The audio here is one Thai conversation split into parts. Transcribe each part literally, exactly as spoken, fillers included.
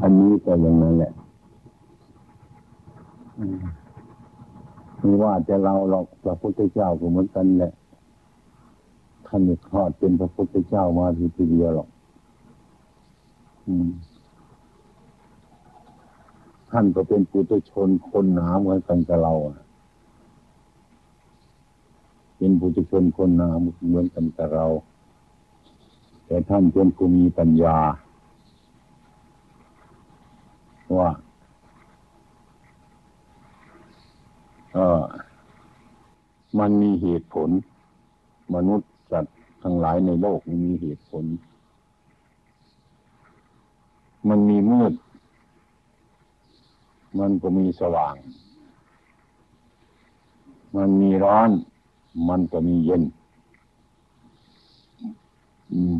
อันนี้ก็อย่างนั้นแหละไม่ว่าจะเราหรอกพระพุทธเจ้าก็เหมือนกันแหละท่านไม่คลอดเป็นพระพุทธเจ้ามาทีเดียวหรอกท่านก็เป็นปุถุชนคนหนาเหมือนกันกับเราเป็นปุถุชนคนหนาเหมือนกันกับเราแต่ท่านเป็นผู้มีปัญญาว่าเออมันมีเหตุผลมนุษย์สัตว์ทั้งหลายในโลกมีเหตุผลมันมีมืดมันก็มีสว่างมันมีร้อนมันก็มีเย็นอืม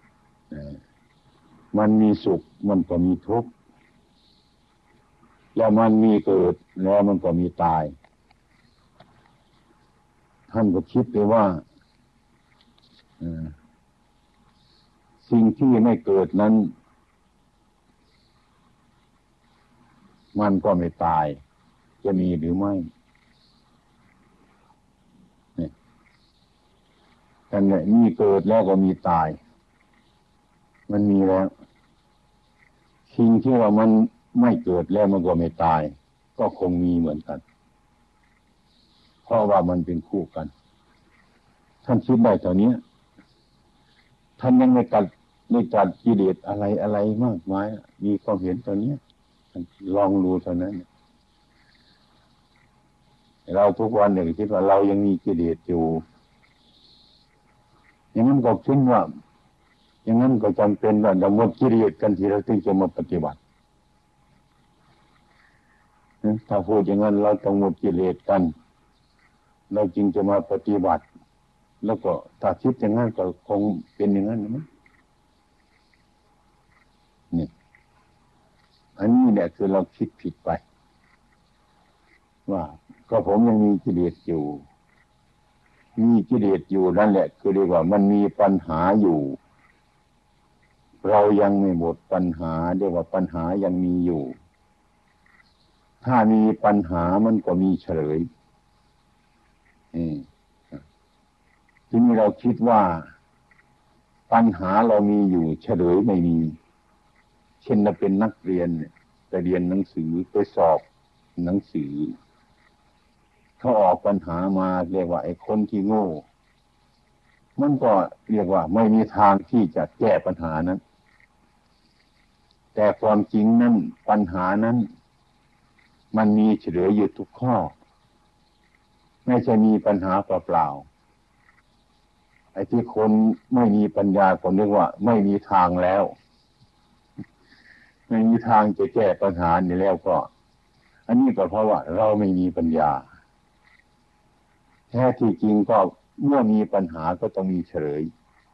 มันมีสุขมันก็มีทุกข์แล้วมันมีเกิดแล้วมันก็มีตายท่านก็คิดไปว่าสิ่งที่ไม่เกิดนั้นมันก็ไม่ตายจะมีหรือไม่นี่แต่เนี่ยมีเกิดแล้วก็มีตายมันมีแล้วสิ่งที่ว่ามันไม่เกิดแล้วมันก็ไม่ตายก็คงมีเหมือนกันเพราะว่ามันเป็นคู่กันท่านคิดได้เท่านี้ท่านยังไม่ตัดไม่ตัดกิเลสอะไรอะไรมากมายมีความเห็นเท่านี้ลองดูเท่านั้นเราทุกวันเนี่ยคิดว่าเรายังมีกิเลสอยู่อย่างนั้นก็คิดว่าอย่างนั้นก็จำเป็นว่าเราหมดกิเลสกันทีเราถึงจะมาปฏิบัติถ้าพูดอย่างนั้นเราต้องหมดกิเลสกันเราจึงจะมาปฏิบัติแล้วก็ถ้าคิดอย่างนั้นก็คงเป็นอย่างนั้นนะนี่อันนี้เนี่ยคือเราคิดผิดไปว่าก็ผมยังมีกิเลสอยู่มีกิเลสอยู่นั่นแหละคือเรียกว่ามันมีปัญหาอยู่เรายังไม่หมดปัญหาเรียกว่าปัญหายังมีอยู่ถ้ามีปัญหามันก็มีเฉลยทีนี้เราคิดว่าปัญหาเรามีอยู่เฉลยไม่มีเช่นเราเป็นนักเรียนไปเรียนหนังสือไปสอบหนังสือเขาออกปัญหามาเรียกว่าไอ้คนที่โง่มันก็เรียกว่าไม่มีทางที่จะแก้ปัญหานั้นแต่ความจริงนั้นปัญหานั้นมันมีเฉลยอยู่ทุกข้อไม่ใช่มีปัญหาเปล่าๆไอ้ที่คนไม่มีปัญญาก็นึกว่าไม่มีทางแล้วไม่มีทางจะแก้ปัญหานี้แล้วก็อันนี้ก็เพราะว่าเราไม่มีปัญญาแท้ที่จริงก็เมื่อมีปัญหาก็ต้องมีเฉลย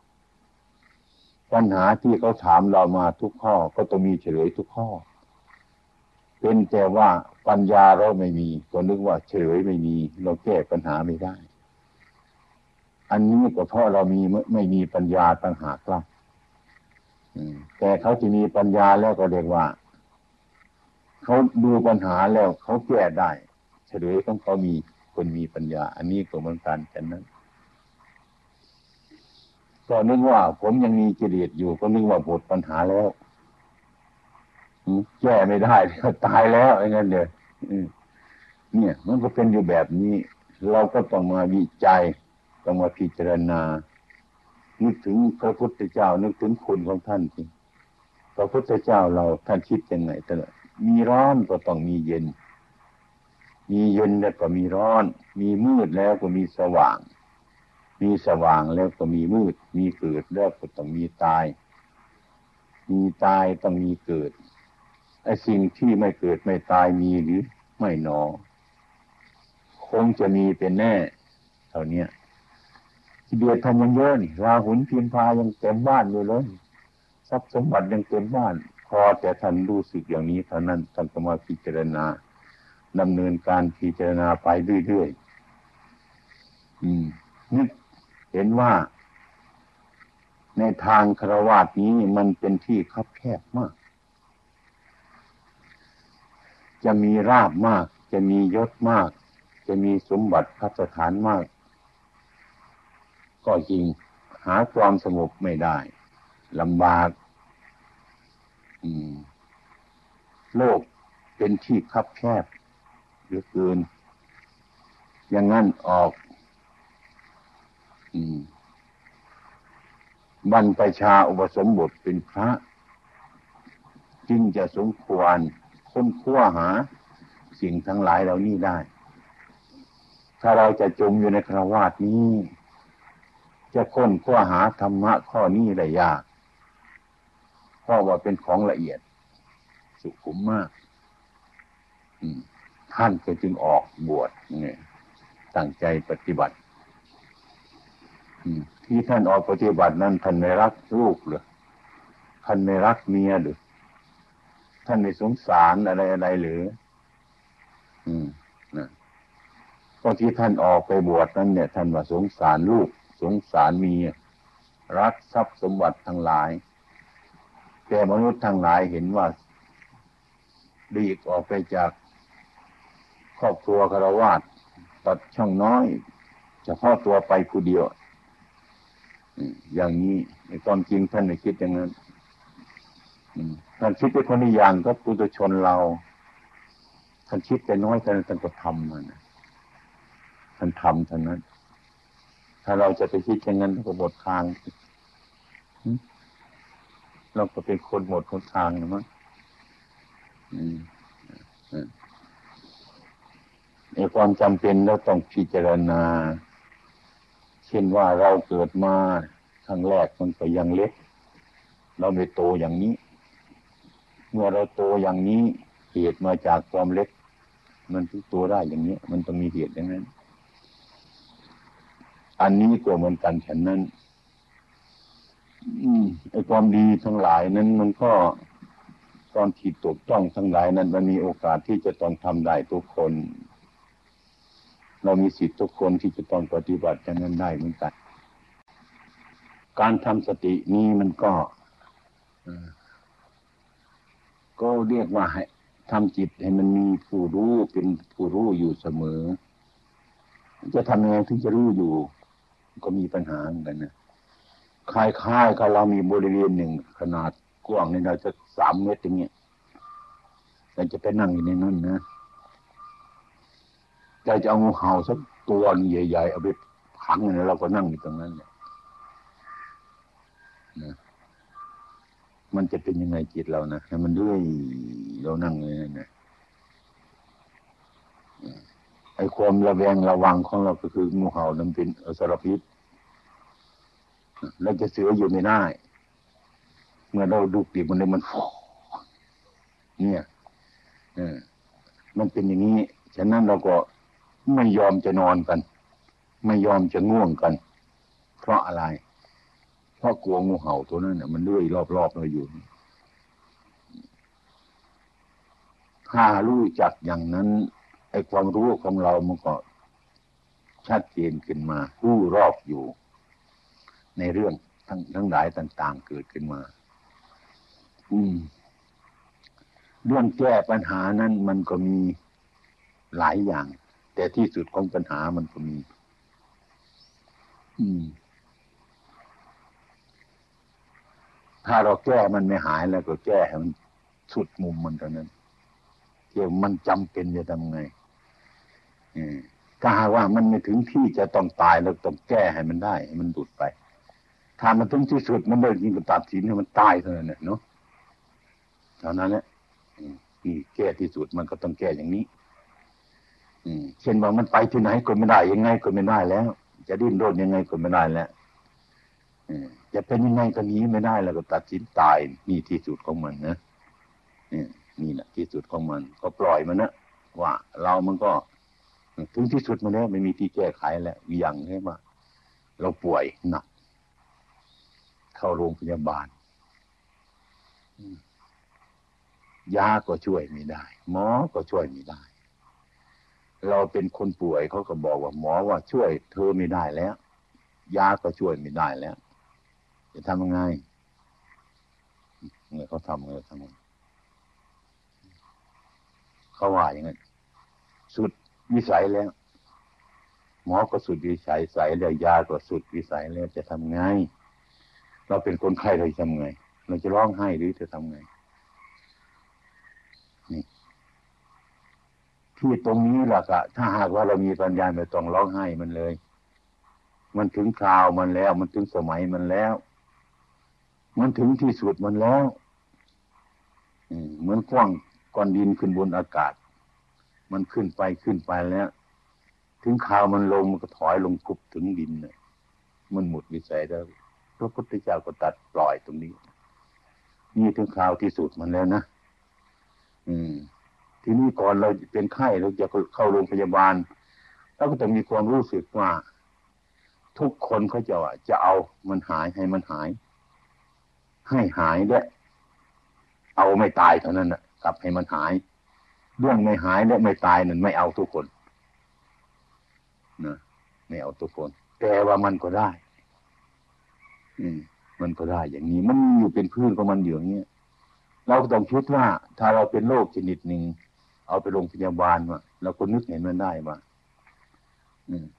ปัญหาที่เขาถามเรามาทุกข้อก็ต้องมีเฉลยทุกข้อเป็นแต่ว่าปัญญาเราไม่มีก็นึกว่าเฉลยไม่มีเราแก้ปัญหาไม่ได้อันนี้ก็เพราะเรามีไม่มีปัญญาต่างหากล่ะแต่เขาจะมีปัญญาแล้วก็เรียกว่าเขาดูปัญหาแล้วเขาแก้ได้เฉลยของเขามีคนมีปัญญาอันนี้ก็เหมือนกันฉะนั้นก็นึกว่าผมยังมีกิเลสอยู่ก็นึกว่าหมดปัญหาแล้วแก้ไม่ได้แล้วตายแล้วอย่างนั้นเลยเนี่ยมันก็เป็นอยู่แบบนี้เราก็ต้องมาวิจัยต้องมาพิจารณานึกถึงพระพุทธเจ้านึกถึงคุณของท่านสิพระพุทธเจ้าเราท่านคิดยังไงแต่ละมีร้อนก็ต้องมีเย็นมีเย็นแล้วก็มีร้อนมีมืดแล้วก็มีสว่างมีสว่างแล้วก็มีมืดมีเกิดแล้วก็ต้องมีตายมีตายต้องมีเกิดไอ้สิ่งที่ไม่เกิดไม่ตายมีหรือไม่หนอคงจะมีเป็นแน่เท่านี้ที่เดือดทำยังเยอะนี่ราหุลพิมพายังเต็มบ้านอยู่เลยทรัพย์สมบัติยังเต็มบ้านพอแต่ท่านรู้สึกอย่างนี้เท่านั้นท่านก็มาพิจารณาดำเนินการพิจารณาไปเรื่อยๆอืมนึกเห็นว่าในทางฆราวาสนี้มันเป็นที่คับแคบมากจะมีราบมากจะมียศมากจะมีสมบัติพัสถานมากก็จริงหาความสงบไม่ได้ลำบากโลกเป็นที่คับแคบเหลือเกินอย่างนั้นออกบรรพชาอุปสมบทเป็นพระจึงจะสมควรค้นคว้าหาสิ่งทั้งหลายเหล่านี้ได้ถ้าเราจะจมอยู่ในฆราวาสนี้จะค้นคว้าหาธรรมะข้อนี้ได้ยากเพราะว่าเป็นของละเอียดสุขุมมากท่านก็จึงออกบวชเนี่ยตั้งใจปฏิบัติที่ท่านออกปฏิบัตินั้นท่านไม่รักลูกหรือท่านไม่รักเมียหรือท่านไม่สงสารอะไรอะไรหรืออืมนะก็ที่ท่านออกไปบวชนั้นเนี่ยท่านว่าสงสารลูกสงสารเมียรักทรัพย์สมบัติทั้งหลายแต่มนุษย์ทั้งหลายเห็นว่าหลีกออกไปจากครอบครัวฆราวาสตัดช่องน้อยเฉพาะตัวไปผู้เดียวอย่างนี้ในความจริงท่านไม่คิดอย่างนั้นท่านคิดเป็นคนละอย่างก็ปุถุชนเราท่านคิดแต่น้อยแต่ท่านก็ทำมันท่านทำเท่านั้นถ้าเราจะไปคิดอย่างนั้นก็หมดทางเราก็เป็นคนหมดคนทางนะมั้งในความจำเป็นเราต้องพิจารณาเช่นว่าเราเกิดมาครั้งแรกมันก็ยังเล็กเราไม่โตอย่างนี้เมื่อเราโตอย่างนี้เหตุมาจากความเล็กมันถึงโตได้อย่างนี้มันต้องมีเหตุอย่างนั้นอันนี้ก็เหมือนกันฉะนั้นไอ้ความดีทั้งหลายนั้นมันก็ตอนที่ตกต้องทั้งหลายนั้นมันมีโอกาสที่จะต้องทำได้ทุกคนเรามีสิทธิ์ทุกคนที่จะต้องปฏิบัติอย่างนั้นได้เหมือนกันการทำสตินี้มันก็ก็เรียกว่าให้ทำจิตให้มันมีผู้รู้เป็นผู้รู้อยู่เสมอจะทำยังไงถึงจะรู้อยู่ก็มีปัญหาเหมือนกันนะคล้ายๆกับเรามีบริเวณหนึ่งขนาดกว้างในเราจะสามเมตรอย่างเงี้ยเราจะไปนั่งอยู่ในนั้นนะใจจะเอางูเห่าสักตัวใหญ่ๆเอาไปขังเนี่ยเราก็นั่งอยู่ตรงนั้นเนี่ยนะมันจะเป็นยังไงจิตเรานะให้มันด้วยเรานั่งเลยนะไอ้ความระแวงระวังของเราก็คืองูเห่านั้นเป็นอสรพิษเราจะเสืออยู่ไม่ได้เมื่อเราดูปีกมันเลยมันฟอเนี่ยเออมันเป็นอย่างนี้ฉะนั้นเราก็ไม่ยอมจะนอนกันไม่ยอมจะง่วงกันเพราะอะไรเพราะกลัวงูเห่าตัวนั้นเนี่ยมันเลื่อยรอบๆเราอยู่ถ้ารู้จักอย่างนั้นไอ้ความรู้ของเรามันก็ชัดเจนขึ้นมารู้รอบอยู่ในเรื่องทั้งทั้งหลายต่างๆเกิดขึ้นมาอืมเรื่องแก้ปัญหานั้นมันก็มีหลายอย่างแต่ที่สุดของปัญหามันก็มีอืมถ้าเราแก้มันไม่หายแล้วก็แก้ให้มันสุดมุมมันเท่านั้นเกี่ยวมันจำเป็นจะทำไงถ้าหากว่ามันไม่ถึงที่จะต้องตายเราต้องแก้ให้มันได้ให้มันหลุดไปถ้ามันถึงที่สุดมันเลยจริงก็ตัดสินให้มันตายเท่านั้นแหละเนาะเท่านั้นแหละนี่แก้ที่สุดมันก็ต้องแก้อย่างนี้เช่นว่ามันไปที่ไหนก็ไม่ได้ยังไงก็ไม่ได้แล้วจะดิ้นรนยังไงก็ไม่ได้แล้วจะเป็นยังไงก็หนีไม่ได้แล้วก็ตัดสินตายนี่ที่สุดของมันนะนี่แหละที่สุดของมันก็ปล่อยมันนะว่าเรามันก็ถึงที่สุดมาแล้วไม่มีที่แก้ไขแล้วอย่างใช่ไหมเราป่วยหนักเข้าโรงพยาบาลยาก็ช่วยไม่ได้หมอก็ช่วยไม่ได้เราเป็นคนป่วยเขาก็บอกว่าหมอว่าช่วยเธอไม่ได้แล้วยาก็ช่วยไม่ได้แล้วจะทำยังไงเนี่ยเขาทำไงทำไงเขาว่าอย่างนั้นสุดวิสัยแล้วหมอก็สุดวิสัยใส่แล้วยาก็สุดวิสัยแล้วจะทำไงเราเป็นคนไข้เราจะทำไงเราจะร้องไห้หรือจะทำไงนี่ที่ตรงนี้แหละก็ถ้าหากว่าเรามีปัญญาไม่ต้องร้องไห้มันเลยมันถึงคราวมันแล้วมันถึงสมัยมันแล้วมันถึงที่สุดมันแล้วเหมือนกว้างก้อนดินขึ้นบนอากาศมันขึ้นไปขึ้นไปแล้วถึงคราวมันลงมันก็ถอยลงกุบถึงดินเนี่ยมันหมดวิสัยแล้วพระพุทธเจ้าก็ตัดปล่อยตรงนี้นี่ถึงคราวที่สุดมันแล้วนะอืมทีนี้ก่อนเราเป็นไข้เราจะเข้าโรงพยาบาลเราก็ต้องมีความรู้สึกว่าทุกคนเขาจะว่าจะเอามันหายให้มันหายให้หายด้วยเอาไม่ตายเท่านั้นนะกลับให้มันหายเรื่องไม่หายและไม่ตายนั่นไม่เอาทุกคนนะไม่เอาทุกคนแต่ว่ามันก็ได้อืมมันก็ได้อย่างนี้มันอยู่เป็นพื้นของมันอยู่อย่างนี้เราก็ต้องคิดว่าถ้าเราเป็นโรคชนิดหนึ่งเอาไปโรงพยาบาลว่าเราก็นึกเห็นมันได้ว่าอืม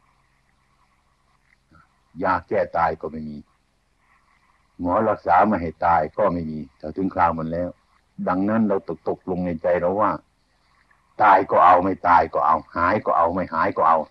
ยาแก้ตายก็ไม่มีหมอรักษาไม่ให้ตายก็ไม่มีถ้าถึงคราวมันแล้วดังนั้นเราตกตกลงในใจเราว่าตายก็เอาไม่ตายก็เอาหายก็เอาไม่หายก็เอา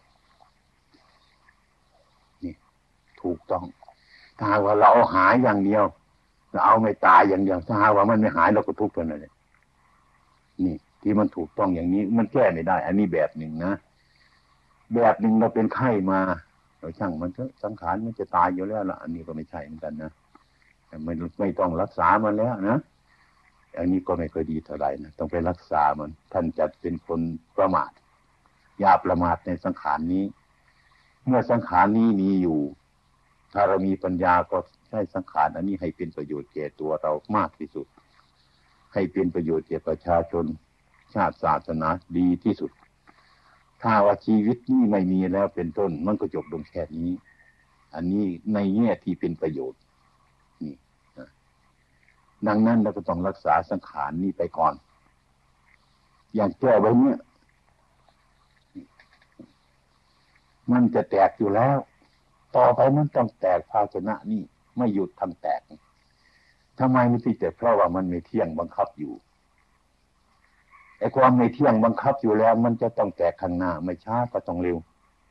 นี่ถูกต้องถ้าว่าเราเอาหายอย่างเดียวเราเอาไม่ตายอย่างเดียวถ้าว่ามันไม่หายเราก็ทุกข์กันเลยนี่ที่มันถูกต้องอย่างนี้มันแก้ไม่ได้อันนี้แบบหนึ่งนะแบบหนึ่งเราเป็นไข้มาเราช่างมันก็สังขารมันจะตายอยู่แล้วล่ะอันนี้ก็ไม่ใช่เหมือนกันนะไม่ไม่ต้องรักษามันแล้วนะอันนี้ก็ไม่ค่อยดีเท่าไหร่นะต้องไปรักษามันท่านจะเป็นคนประมาทอย่าประมาทในสังขารนี้เมื่อสังขารนี้มีอยู่ถ้าเรามีปัญญาก็ใช้สังขารอันนี้ให้เป็นประโยชน์แก่ตัวเรามากที่สุดให้เป็นประโยชน์แก่ประชาชนชาติศาสนาดีที่สุดถ้าว่าชีวิตนี้ไม่มีแล้วเป็นต้นมันก็จบลงแค่นี้อันนี้ในแง่ที่เป็นประโยชน์นี่ดังนั้นเราก็ต้องรักษาสังขารนี้ไปก่อนอย่างแก้วใบนี้มันจะแตกอยู่แล้วต่อไปมันต้องแตกภาชนะนี่ไม่หยุดทำแตกทำไมไม่ติดแต่เพราะว่ามันไม่เที่ยงบังคับอยู่ไอ้ความไม่เที่ยงบังคับอยู่แล้วมันจะต้องแตกข้างหน้าไม่ช้าก็ต้องเร็ว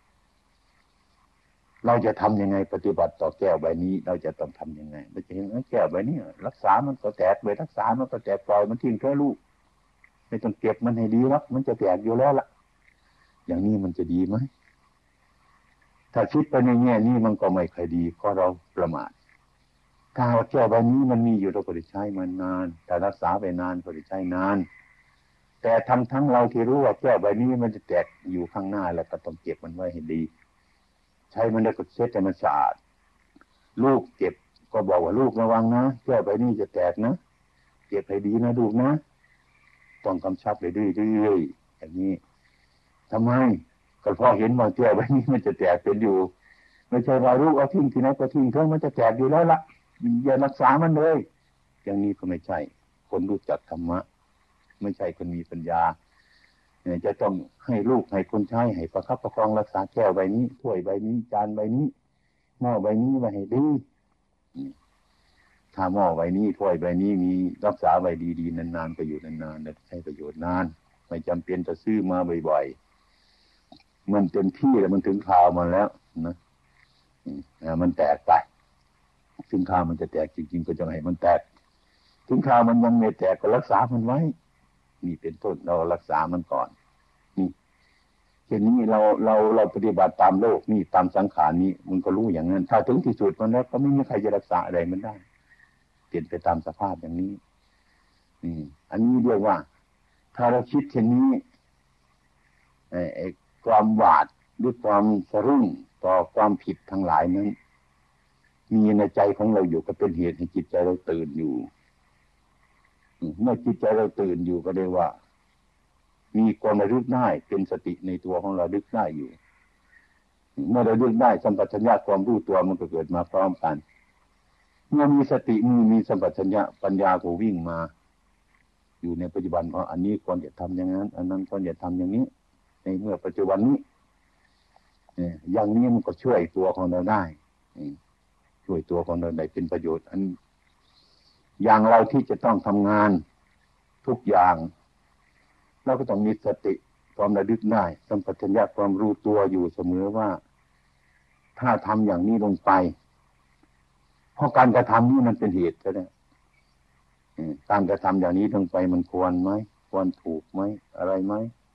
เราจะทำยังไงปฏิบัติต่อแก้วใบนี้เราจะต้องทำยังไงเราจะเห็นแก้วใบนี้รักษามันก็แตกไปรักษามันก็แตกปล่อยมันทิ้งแค่ลูกไม่ต้องเก็บมันให้ดีหรอกมันจะแตกอยู่แล้วล่ะอย่างนี้มันจะดีไหมถ้าคิดไปในแง่นี้มันก็ไม่ค่อยดีเพราะเราประมาทถ้าแก้วใบนี้มันมีอยู่เราก็ได้ใช้มันนานแต่รักษาไปนานก็ได้ใช้นานแต่ทั้งทั้งเราที่รู้ว่าแก้วใบนี้มันจะแตกอยู่ข้างหน้าแล้วก็ต้องเก็บมันไว้ให้ดีใช้มันได้ก็เช็ดให้มันสะอาดลูกเก็บก็บอกว่าลูกระวังนะแก้วใบนี้จะแตกนะเก็บให้ดีนะลูกนะต้องกำชับเลยเรื่อยๆอย่างนี้ทำไมก็เพราะเห็นว่าแก้วใบนี้มันจะแตกเป็นอยู่ไม่ใช่ว่าลูกเอาทิ้งที่ไหนก็ทิ้งเถอะมันจะแตกอยู่แล้วล่ะอย่ารักษามันเลยอย่างนี้ก็ไม่ใช่คนรู้จักธรรมะไม่ใช่คนมีปัญญาเนี่ยจะต้องให้ลูกให้คนใช้ให้ประคับประคองรักษาแก้วใบนี้ถ้วยใบนี้จานใบนี้หม้อใบนี้ไว้ให้ดีถ้าหม้อใบนี้ถ้วยใบนี้มีรักษาไว้ดีๆนานๆก็อยู่นานๆใช้ประโยชน์นานไม่จำเป็นจะซื้อมาบ่อยๆมันเต็มที่แล้วมันถึงคราวมันแล้วนะมันแตกไปถึงคราวมันจะแตกจริงๆก็จะให้มันแตกถึงคราวมันยังไม่แตกก็รักษามันไว้นี่เป็นต้นเรารักษามันก่อนนี่เช่นนี้เราเราเราปฏิบัติตามโลกนี่ตามสังขารนี้มันก็รู้อย่างนั้นถ้าถึงที่สุดมันแล้วก็ไม่มีใครจะรักษาอะไรมันได้เปลี่ยนไปตามสภาพอย่างนี้อืมอันนี้เรียกว่าถ้าเราคิดเช่นนี้ไอ้ความหวาดหรือความสะรุ่งต่อความผิดทั้งหลายนั้นมีในใจของเราอยู่ก็เป็นเหตุให้จิตใจเราตื่นอยู่เมื่อจิตใจเราตื่นอยู่ก็เรียกว่ามีความระลึกได้เป็นสติในตัวของเราระลึกได้อยู่เมื่อเราระลึกได้สัมปชัญญะความรู้ตัวมันก็เกิดมาพร้อมกันเมื่อมีสติมีมีสัมปชัญญะปัญญาก็วิ่งมาอยู่ในปัจจุบันว่าอันนี้ควรจะทำอย่างนั้นอันนั้นควรจะทำอย่างนี้ในเมื่อปัจจุบันนี้อย่างนี้มันก็ช่วยตัวของเราได้ช่วยตัวของเราได้เป็นประโยชน์อันอย่างเราที่จะต้องทำงานทุกอย่างเราก็ต้องมีสติความระลึกได้สัมปชัญญะความรู้ตัวอยู่เสมอว่าถ้าทำอย่างนี้ลงไปเพราะการกระทำนี้มันเป็นเหตุใช่ไหมการกระทำอย่างนี้ลงไปมันควรไหมควรถูกไหมอะไรไหม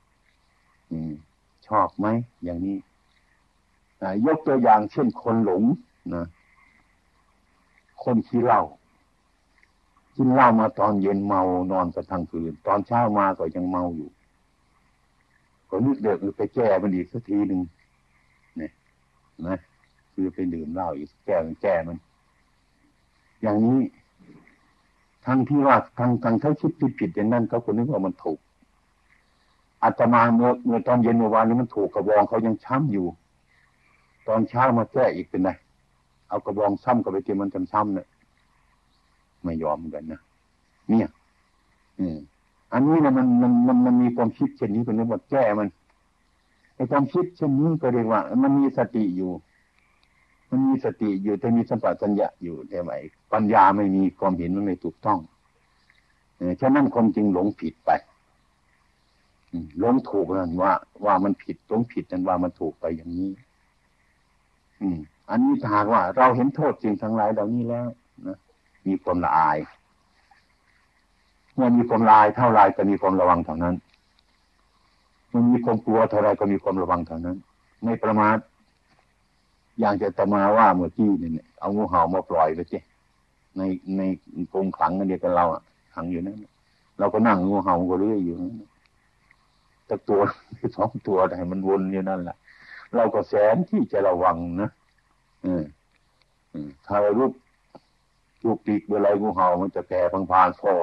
ชอบไหมอย่างนี้ยกตัวอย่างเช่นคนหลงนะคนขี้เหล้ากินเหล้ามาตอนเย็นเมานอนกันทั้งคืนตอนเช้ามาก็ยังเมาอยู่ก็นึกเดือดไปแก้มันอีกสักทีหนึ่งเนี่ยนะคือไปดื่มเหล้าอีกแก้มันแก้มันอย่างนี้ทั้งที่ว่าทั้งทั้งเขาคิดผิดๆอย่างนั้นเขาคนนึกว่ามันถูกอาตมาเมื่อเมื่อตอนเย็นเมื่อวานนี้มันถูกกระบองเขายังช้ำอยู่ตอนเช้ามาแก้อีกเป็นไงเอากระบองซ้ำกับไปเจอมันช้ำๆเนี่ยไม่ยอมกันนะเนี่ยอืมอันนี้นะมันมันมันมันมีความคิดเช่นนี้เป็นเรื่องว่าแก้มันไอ้ความคิดเช่นนี้ก็เรียกว่ามันมีสติอยู่มันมีสติอยู่แต่มีสัมปชัญญะอยู่แต่ไหมปัญญาไม่มีความเห็นมันไม่ถูกต้องเออฉะนั้นคนจึงหลงผิดไปหลงถูกนั่นว่าว่ามันผิดหลงผิดนั่นว่ามันถูกไปอย่างนี้อืมอันนี้ถ้าหากว่าเราเห็นโทษจริงทั้งหลายเหล่านี้แล้วนะมีความละอายเมื่อมีความละอายเท่าไรก็มีความระวังเท่านั้นมันมีความกลัวเท่าไรก็มีความระวังเท่านั้นไม่ประมาทอย่างจะตมาว่าเมื่อกี้เนี่ยเอางูเห่ามาปล่อยไปสิในในกรงขังกันเดียวกันเราอ่ะขังอยู่นั่นเราก็นั่งงูเห่าก็เรื่อยอยู่นั่นแต่ตัวสองตัวให้มันวนอยู่นั่นแหละเราก็แสนที่จะระวังนะเออถ้าเราลุกลุกปีกเวลางูเห่ามันจะแผ่พังพานฟอ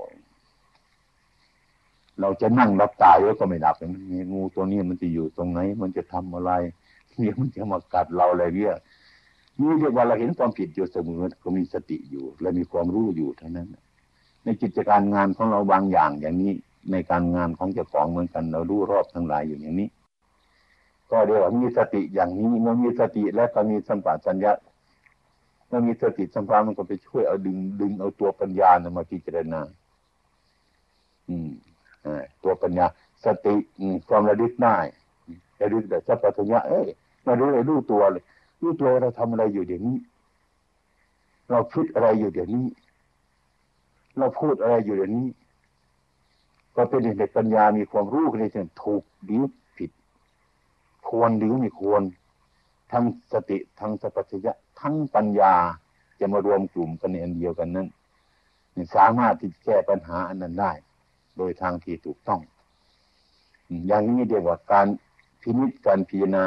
เราจะนั่งรับตาอยู่ก็ไม่ดับอย่างนี้งูตัวนี้มันจะอยู่ตรงไหนมันจะทำอะไรเนี่ยมันจะมากัดเราอะไรเนี่ยนี่เรียกว่าเราเห็นความผิดอยู่เสมอก็มีสติอยู่และมีความรู้อยู่เท่านั้นในกิจการงานของเราบางอย่างอย่างนี้ในการงานของเจ้าของเหมือนกันเรารู้รอบทั้งหลายอยู่อย่างนี้ก็เรียกว่ามีสติอย่างนี้เมื่อมีสติและก็มีสัมปชัญญะเมื่อมีสติสัมปชัญญะมันก็ไปช่วยเอาดึงดึงเอาตัวปัญญานะมาพิจารณาอืมอ่าตัวปัญญาสติความระลึกได้ระลึกแต่สัมปชัญญะเอ้ยมารู้เลยรู้ตัวเลยรู้ตัวเราทำอะไรอยู่เดี๋ยวนี้เราคิดอะไรอยู่เดี๋ยวนี้เราพูดอะไรอยู่เดี๋ยวนี้ก็เป็นเด็กปัญญามีความรู้ในเรื่องถูกหรือผิดควรหรือไม่ควรทั้งสติทั้งสัมปชัญญะทั้งปัญญาจะมารวมกลุ่มกันในอันเดียวกันนั้นสามารถที่จะแก้ปัญหาอันนั้นได้โดยทางที่ถูกต้องอย่างนี้เรียกว่าการพินิจการพิจารณา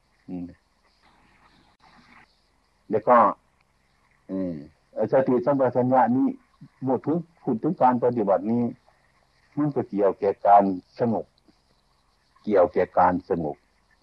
แล้วก็สติสัมปชัญญะนี้หมดถึงพูดถึงการปฏิบัตินี้มันก็เกี่ยวแก่การสงบเกี่ยวแก่การสงบ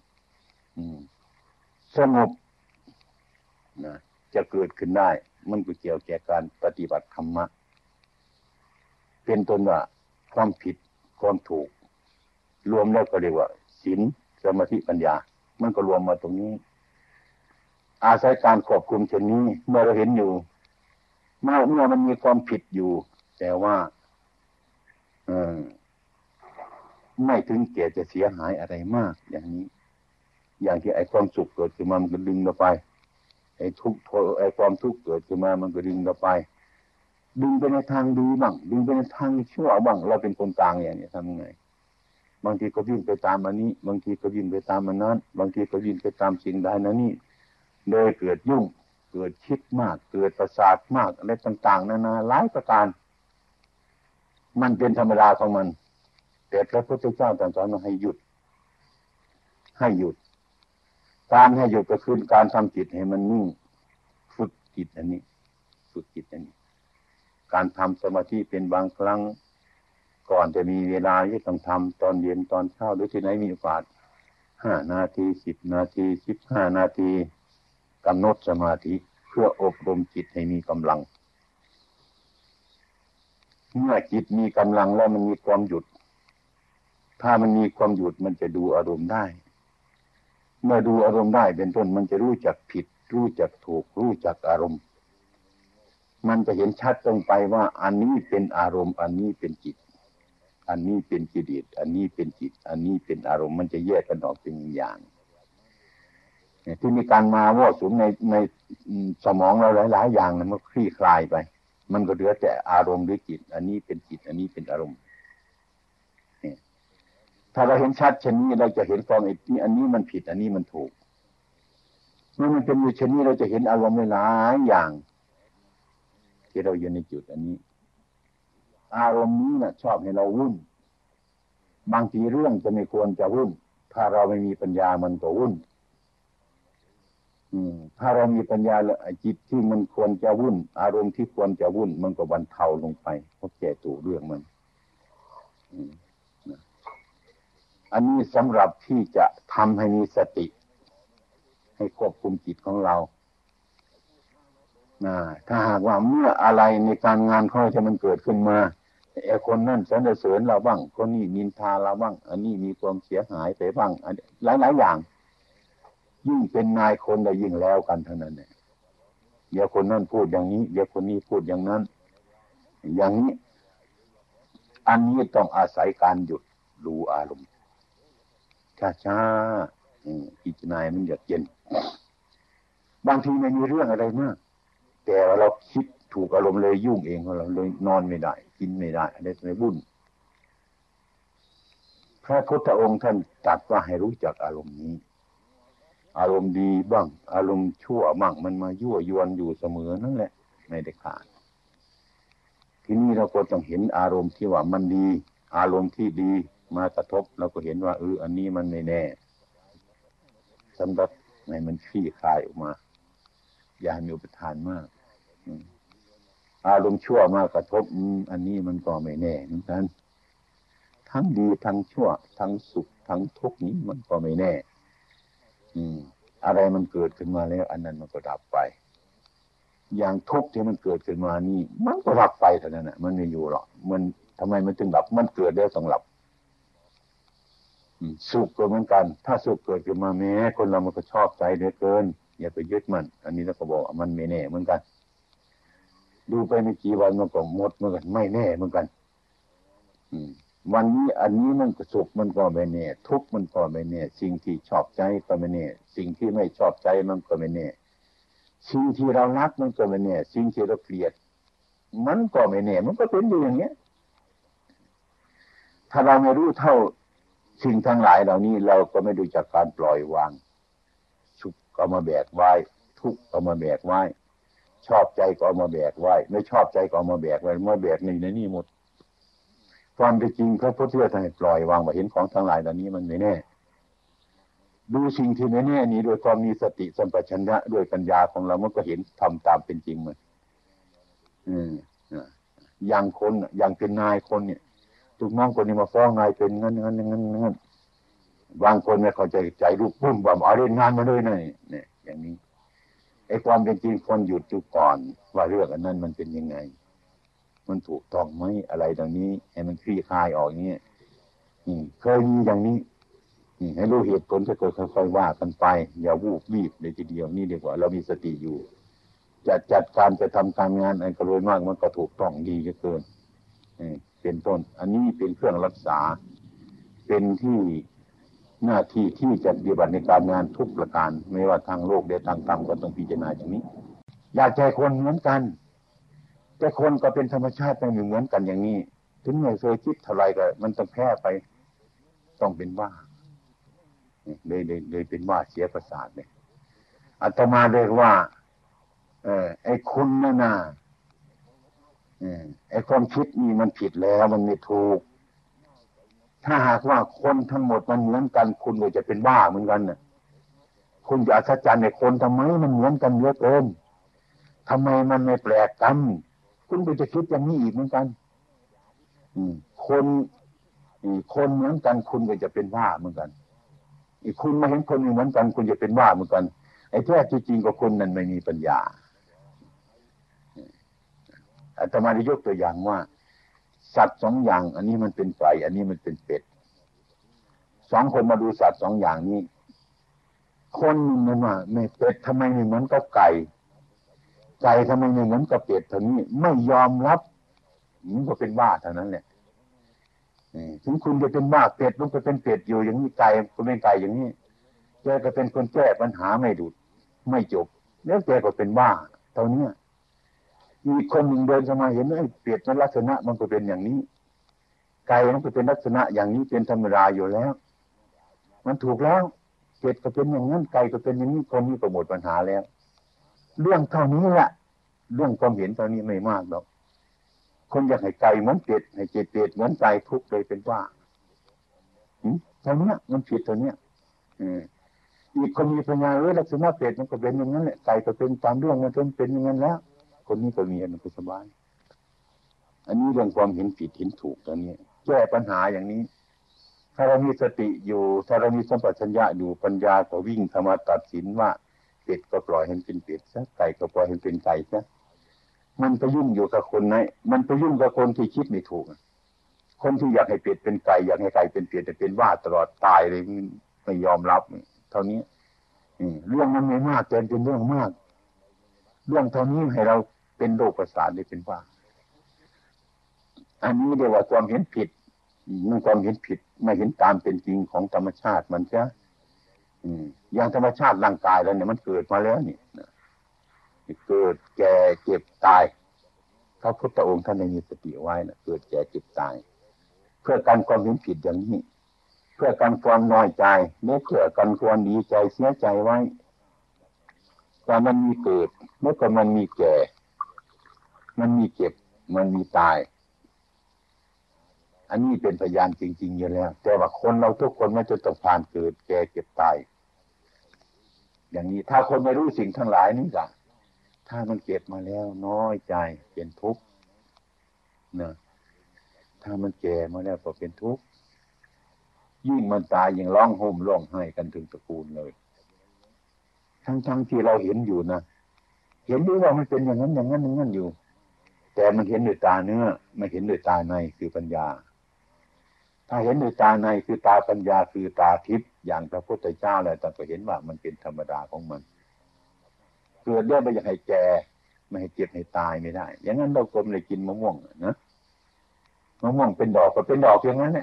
สงบนะจะเกิดขึ้นได้มันก็เกี่ยวแก่การปฏิบัติธรรมะเป็นต้นว่าความผิดความถูกรวมแล้วก็เรียกว่าศีลสมาธิปัญญามันก็รวมมาตรงนี้อาศัยการควบคุมเช่นนี้เมื่อเราเห็นอยู่เมื่อเมื่อมันมีความผิดอยู่แต่ว่าเออไม่ถึงแก่จะเสียหายอะไรมากอย่างนี้อย่างที่ไอ้ความสุขเกิดขึ้นมามันก็ดึงเราไปไอ้ทุกข์ไอ้ความทุกข์เกิดขึ้นมามันก็ดึงเราไปดึงไปในทางดีบ้างดึงไปในทางชั่วบ้างเราเป็นคนกลางอย่างนี้ทำยังไงบางทีก็วิ่งไปตามอันนี้บางทีก็วิ่งไปตามอันนั้นบางทีก็วิ่งไปตามสิ่งใดนั้นนี่โดยเกิดยุ่งเกิดคิดมากเกิดประสาทมากอะไรต่างๆนานาหลายประการมันเป็นธรรมดาของมันแต่พระพุทธเจ้าตรัสสอนว่าให้หยุดให้หยุดการให้หยุดก็คือการทำจิตให้มันนิ่งฝึกจิตอันนี้ฝึกจิตอันนี้การทำสมาธิเป็นบางครั้งก่อนจะมีเวลาที่ต้องทำตอนเย็นตอนเช้าหรือที่ไหนมีโอกาสห้านาทีสิบนาทีสิบห้านาทีกำหนดสมาธิเพื่ออบรมจิตให้มีกำลังเมื่อจิตมีกำลังแล้วมันมีความหยุดถ้ามันมีความหยุดมันจะดูอารมณ์ได้เมื่อดูอารมณ์ได้เป็นต้นมันจะรู้จักผิดรู้จักถูกรู้จักอารมณ์มันจะเห็นชัดตรงไปว่าอันนี้เป็นอารมณ์อันนี้เป็นจิตอันนี้เป็นกิเลสอันนี้เป็นจิตอันนี้เป็นอารมณ์มันจะแยกกันออกเป็นอย่างที่มีการมาว่าสุมในในสมองเราหลายๆอย่างมันก็คลี่คลายไปมันก็เหลือแต่อารมณ์หรือจิตอันนี้เป็นจิตอันนี้เป็นอารมณ์ถ้าเราเห็นชัดเช่นนี้เราจะเห็นความไอ้ที่อันนี้มันผิดอันนี้มันถูกเมื่อมันเป็นอยู่เช่นนี้เราจะเห็นอารมณ์หลายอย่างที่เราอยู่ในจุดอันนี้อารมณ์นี้นะชอบให้เราวุ่นบางทีเรื่องจะไม่ควรจะวุ่นถ้าเราไม่มีปัญญามันก็วุ่นถ้าเรามีปัญญาแล้วจิตที่มันควรจะวุ่นอารมณ์ที่ควรจะวุ่นมันก็บรรเทาลงไปเพราะแก้ตัวเรื่องมันอันนี้สำหรับที่จะทำให้มีสติให้ควบคุมจิตของเราถ้าหากว่าเมื่ออะไรในการงานของเราจะมันเกิดขึ้นมาไอ้คนนั่นสรรเสริญเราบ้างคนนี้นินทาเราบ้างอันนี้มีความเสียหายไปบ้างหลายๆอย่างยิ่งเป็นนายคนเรายิ่งแล้วกันเท่านั้นเนี่ยเดี๋ยวคนนั้นพูดอย่างนี้เดี๋ยวคนนี้พูดอย่างนั้นอย่างนี้อันนี้ต้องอาศัยการหยุดดูอารมณ์ช้าๆพิจารณามันเยือกเย็นบางทีไม่มีเรื่องอะไรมากแต่เราคิดถูกอารมณ์เลยยุ่งเองเราเลยนอนไม่ได้กินไม่ได้อะไรไม่บุ่นพระพุทธองค์ท่านตรัสว่าให้รู้จักอารมณ์นี้อารมณ์ดีบ้างอารมณ์ชั่วบ้างมันมายั่วยวนอยู่เสมอนั่นแหละไม่ได้ขาดทีนี้เราก็ต้องเห็นอารมณ์ที่ว่ามันดีอารมณ์ที่ดีมากระทบเราก็เห็นว่าเอออันนี้มันไม่แน่สำหรับให้มันคลี่คลายออกมาอย่ามีอุปทานมากอารมณ์ชั่วมากระทบอันนี้มันก็ไม่แน่เหมือนกันทั้งดีทั้งชั่วทั้งสุขทั้งทุกข์นี้มันก็ไม่แน่อืมอะไรมันเกิดขึ้นมาแล้วอันนั้นมันก็ดับไปอย่างทุกข์ที่มันเกิดขึ้นมานี่มันก็ดับไปเท่านั้นน่ะมันไม่อยู่หรอกมันทำไมมันถึงดับมันเกิดแล้วต้องดับสุขก็เหมือนกันถ้าสุขเกิดขึ้นมาแม้คนเรามันก็ชอบใจเหลือเกินอย่าไปยึดมันอันนี้เราก็บอกมันไม่แน่เหมือนกันดูไปไม่กี่วันมันก็หมดเหมือนกันไม่แน่เหมือนกันวันนี้อันนี้มันก็สุขมันก็ไม่แน่ทุกข์มันก็ไม่แน่สิ่งที่ชอบใจก็ไม่แน่สิ่งที่ไม่ชอบใจมันก็ไม่แน่สิ่งที่เรารักมันก็ไม่แน่สิ่งที่เราเกลียดมันก็ไม่แน่มันก็เป็นอยู่อย่างเงี้ยถ้าเราไม่รู้เท่าสิ่งทั้งหลายเหล่านี้เราก็ไม่รู้จักการปล่อยวางสุขก็มาแบกไว้ทุกข์ก็มาแบกไว้ชอบใจก็เอามาแบกไว้ไม่ชอบใจก็เอามาแบกไว้มาแบกในในนี่หมดความเป็นจริงพระพุทธเจ้าท่านปล่อยวางว่าเห็นของทั้งหลายเหล่านี้มันไม่แน่ดูสิ่งที่ไม่แน่นี้โดยความมีสติสัมปชัญญะด้วยปัญญาของเรามันก็เห็นทำตามเป็นจริงมันอืมอย่างคนอย่างเป็นนายคนเนี่ยลูกน้องคนนี้มาฟ้องนายเป็นงั้นงั้นงั้นงั้นบางคนไม่เข้าใจใจลูกปุ้มบ่มเอาเล่นงานมาเลยนะเนี่ยอย่างนี้ไอ้ความเป็นจริงคนหยุดดูก่อนว่าเรื่องอันนั้นมันเป็นยังไงมันถูกต้องไหมอะไรดังนี้ให้มันคลี่คลายออกอย่างนี้เคยมีอย่างนี้ให้รู้เหตุผลจะเกิดค่อยๆว่ากันไปอย่าวูบวีบเลยทีเดียวนี่ดีกว่าเรามีสติอยู่จะจัดการจะทำการงานอะไรก็โดยมากมันก็ถูกต้องดีเกินเป็นต้นอันนี้เป็นเครื่องรักษาเป็นที่หน้าที่ที่จะปฏิบัติในการงานทุกประการไม่ว่าทางโลกหรือทางธรรมก็ต้องพิจารณาอย่างนี้อยากใจคนเหมือนกันแต่คนก็เป็นธรรมชาติไม่เหมือนกันอย่างนี้ถึงไม่เคยคิดเท่าไรก็มันต้องแพ้ไปต้องเป็นบ้าเลยเลยเลยเป็นบ้าเสียประสาทเลยอาตมาเรียกว่าเออไอ้คุณนั่นน่ะเออไอ้ความคิดนี่มันผิดแล้วมันไม่ถูกถ้าหากว่าคนทั้งหมดมันเหมือนกันคุณก็จะเป็นบ้าเหมือนกันน่ะคุณจะอัศจรรย์ในคนทำไมมันเหมือนกันเยอะเกินทำไมมันไม่แปลกกันคุณก็จะคิดอย่างนี้อีกเหมือนกันคนคนเหมือนกันคุณก็จะเป็นบ้าเหมือนกันอีกคุณมาเห็นคนเหมือนกันคุณจะเป็นบ้าเหมือนกันไอ้แท้จริงๆก็คนนั้นไม่มีปัญญาอาตมาได้ยกตัวอย่างว่าสัตว์สองอย่างอันนี้มันเป็นไก่อันนี้มันเป็นเป็ดสองคนมาดูสัตว์สองอย่างนี้คนหนึ่งมันว่าไม่เป็ดทำไมไม่เหมือนกับไก่ไก่ทำไมไม่เหมือนกับเป็ดเท่านี้ไม่ยอมรับมันก็เป็นบ้าเท่านั้นแหละถึงคุณจะเป็นบ้าเป็ดมันก็เป็นเป็ดอยู่อย่างนี้ไก่ก็เป็นไก่อย่างนี้แกก็เป็นคนแก้ปัญหาไม่ดุดไม่จบแล้วแกก็เป็นบ้าเท่านี้อีกคนหนึ่งเดินเข้ามาเห็นไอ้เป็ดมันลักษณะมันก็เป็นอย่างนี้ไก่มันก็เป็นลักษณะอย่างนี้เป็นธรรมดาอยู่แล้วมันถูกแล้วเป็ดก็เป็นอย่างนั้นไก่ก็เป็นอย่างนี้คนนี้ก็หมดปัญหาแล้วเรื่องเท่านี้แหละเรื่องความเห็นเท่านี้ไม่มากหรอกคนอยากให้ไก่เหมือนเป็ดให้เป็ดเป็ดเหมือนไก่ทุกเลยเป็นว่าเท่านี้มันผิดเท่านี้อีกคนมีปัญญาเออลักษณะเป็ดมันก็เป็นอย่างนั้นแหละไก่ก็เป็นตามเรื่องมันเป็นอย่างนั้นแล้วคนนี้ก็มีมันก็สบายอันนี้เรื่องความเห็นผิดเห็นถูกตอนนี้แก้ปัญหาอย่างนี้ถ้าเรามีสติอยู่ถ้าเรามีสัมปชัญญะอยู่ปัญญาก็วิ่งเข้ามาตัดสินว่าเป็ดก็ปล่อยให้เป็นเป็ดซะไก่ก็ปล่อยให้เป็นไก่ซะมันไปยุ่งอยู่กับคนไหนมันไปยุ่งกับคนที่คิดไม่ถูกคนที่อยากให้เป็ดเป็นไก่อยากให้ไก่เป็นเป็ดแต่เป็นว่าตลอดตายเลยไม่ยอมรับเท่านี้เรื่องมันไม่มากแต่เป็นเรื่องมากเรื่องเท่านี้ให้เราเป็นโรคประสาทได้เป็นว่าอันนี้เรียกว่าความเห็นผิดมันความเห็นผิดไม่เห็นตามเป็นจริงของธรรมชาติมันใช่อย่างธรรมชาติร่างกายเราเนี่ยมันเกิดมาแล้วนี่เกิดแก่เจ็บตายพระพุทธองค์ท่านได้มีสติไว้นะเกิดแก่เจ็บตายเพื่อการความเห็นผิดอย่างนี้เพื่อการความน้อยใจและเพื่อการความดีใจเสียใจไว้ว่ามันมีเกิดเมื่อก่อนมันมีแก่มันมีเจ็บมันมีตายอันนี้เป็นพยานจริงๆอยู่แล้วแต่ว่าคนเราทุกคนไม่จะต้องผ่านเกิดแก่เจ็บตายอย่างนี้ถ้าคนไม่รู้สิ่งทั้งหลายนี่ล่ะถ้ามันเก็บมาแล้วน้อยใจเป็นทุกข์นะถ้ามันแก่มาแล้วก็เป็นทุกข์ยิ่งมันตายยิ่งร้องห่มร้องไห้กันถึงตระกูลเลยทั้งๆที่เราเห็นอยู่นะเห็นด้วยว่ามันเป็นอย่างนั้นอย่างนั้นอย่างนั้นอยู่แต่มันเห็นด้วยตาเนื้อไม่เห็นด้วยตาในคือปัญญาถ้าเห็นด้วยตาในคือตาปัญญาคือตาทิพย์อย่างพระพุทธเจ้าแล้วท่านก็เห็นว่ามันเป็นธรรมดาของมันเกิดได้ไม่อยากให้แก่ไม่ให้เจ็บให้ตายไม่ได้อย่างนั้นเราก็ไม่ได้กินมะม่วงนะมะม่วงเป็นดอกก็เป็นดอกอย่างนั้นแหละ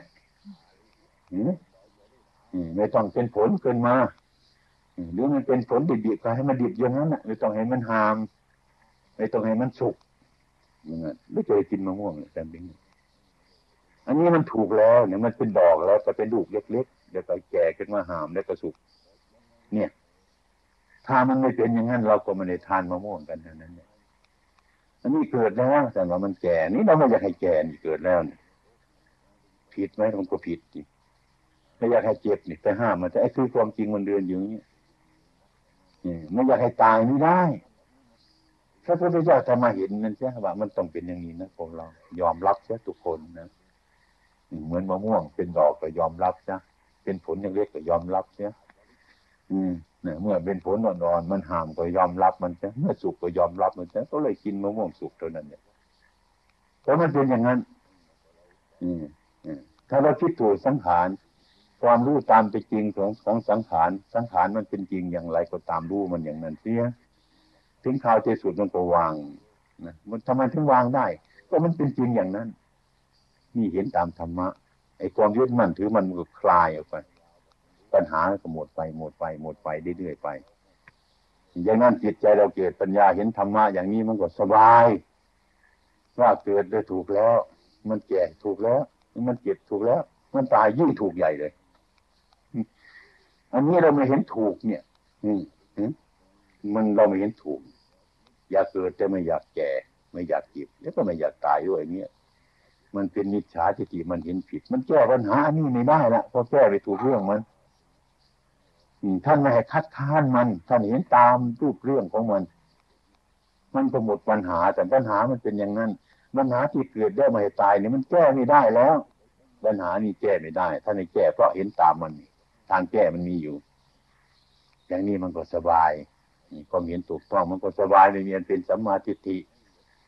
ไม่ต้องเป็นผลเกินมาหรือมันเป็นผลดิบๆก็ให้มันดิบอย่างนั้นน่ะไม่ต้องให้มันหามไม่ต้องให้มันสุกอย่างนั้นไม่เคยกินมะม่วงเลยแต่เป็นอันนี้มันถูกแล้วเนี่ยมันเป็นดอกแล้วก็เป็นลูกเล็กๆเดี๋ยวก็แก่ขึ้นมาหามแล้วก็สุกเนี่ยถ้ามันไม่เป็นอย่างนั้นเราก็ไม่ได้ทานมะม่วงกันเท่านั้นเนี่ยอันนี้เกิดแล้วแต่ว่ามันแก่นี่เราไม่อยากให้แก่นี่เกิดแล้วเนี่ยผิดไหมมันก็ผิดดิไม่อยากให้เจ็บนี่ไปห้ามมันแต่ไอ้คือความจริงมันเดินอยู่อย่างนี้ไม่อยากให้ตายไม่ได้พระพุทธเจ้าจะมาเห็นนั่นใช่ไหมว่ามันต้องเป็นอย่างนี้นะพวกเรายอมรับเสียทุกคนนะเหมือนมะม่วงเป็นดอกก็ยอมรับนะเป็นผลอย่างเล็กก็ยอมรับเสียอืมเนี่ยเมื่อเป็นผลอ่อนๆมันห้ามก็ยอมรับมันเสียเมื่อสุกก็ยอมรับมันเสียก็เลยกินมะม่วงสุกเท่านั้นเนี่ยเพราะมันเป็นอย่างนั้นอืมถ้าเราคิดถูกสังขารความรู้ตามเป็นจริงของของสังขารสังขารมันเป็นจริงอย่างไรก็ตามรู้มันอย่างนั้นเสียถึงข่าวที่สุดมันก็วางนะมันทำไมถึงวางได้ก็มันเป็นจริงอย่างนั้นนี่เห็นตามธรรมะไอ้ความยึดมั่นถือมันก็คลายออกไปปัญหาก็หมดไปหมดไปหมดไปเรื่อยๆไปอย่างนั้นจิตใจเราเกิดปัญญาเห็นธรรมะอย่างนี้มันก็สบายว่าเกิดได้ถูกแล้วมันแก่ถูกแล้วมันเจ็บถูกแล้วมันตายยิ่งถูกใหญ่เลยอันนี้เราไม่เห็นถูกเนี่ยมันเราไม่เห็นถูกอยากเกิดแต่ไม่อยากแก่ไม่อยากเจ็บแล้วก็ไม่อยากตายด้วยเนี่ยมันเป็นมิจฉาทิฏฐิมันเห็นผิดมันแก้ปัญหาอันนี้ไม่ได้ละเพราะแก้ไปถูกเรื่องมันท่านไม่ให้คัดค้านมันท่านเห็นตามรูปเรื่องของมันมันก็หมดปัญหาแต่ปัญหามันเป็นอย่างนั้นปัญหาที่เกิดได้ไม่ให้ตายนี่มันแก้ไม่ได้แล้วปัญหานี่แก้ไม่ได้ท่านให้แก้เพราะเห็นตามมันทางแก้มันมีอยู่อย่างนี้มันก็สบายความเห็นถูกต้องมันก็สบายเลยมันเป็นสัมมาทิฏฐิ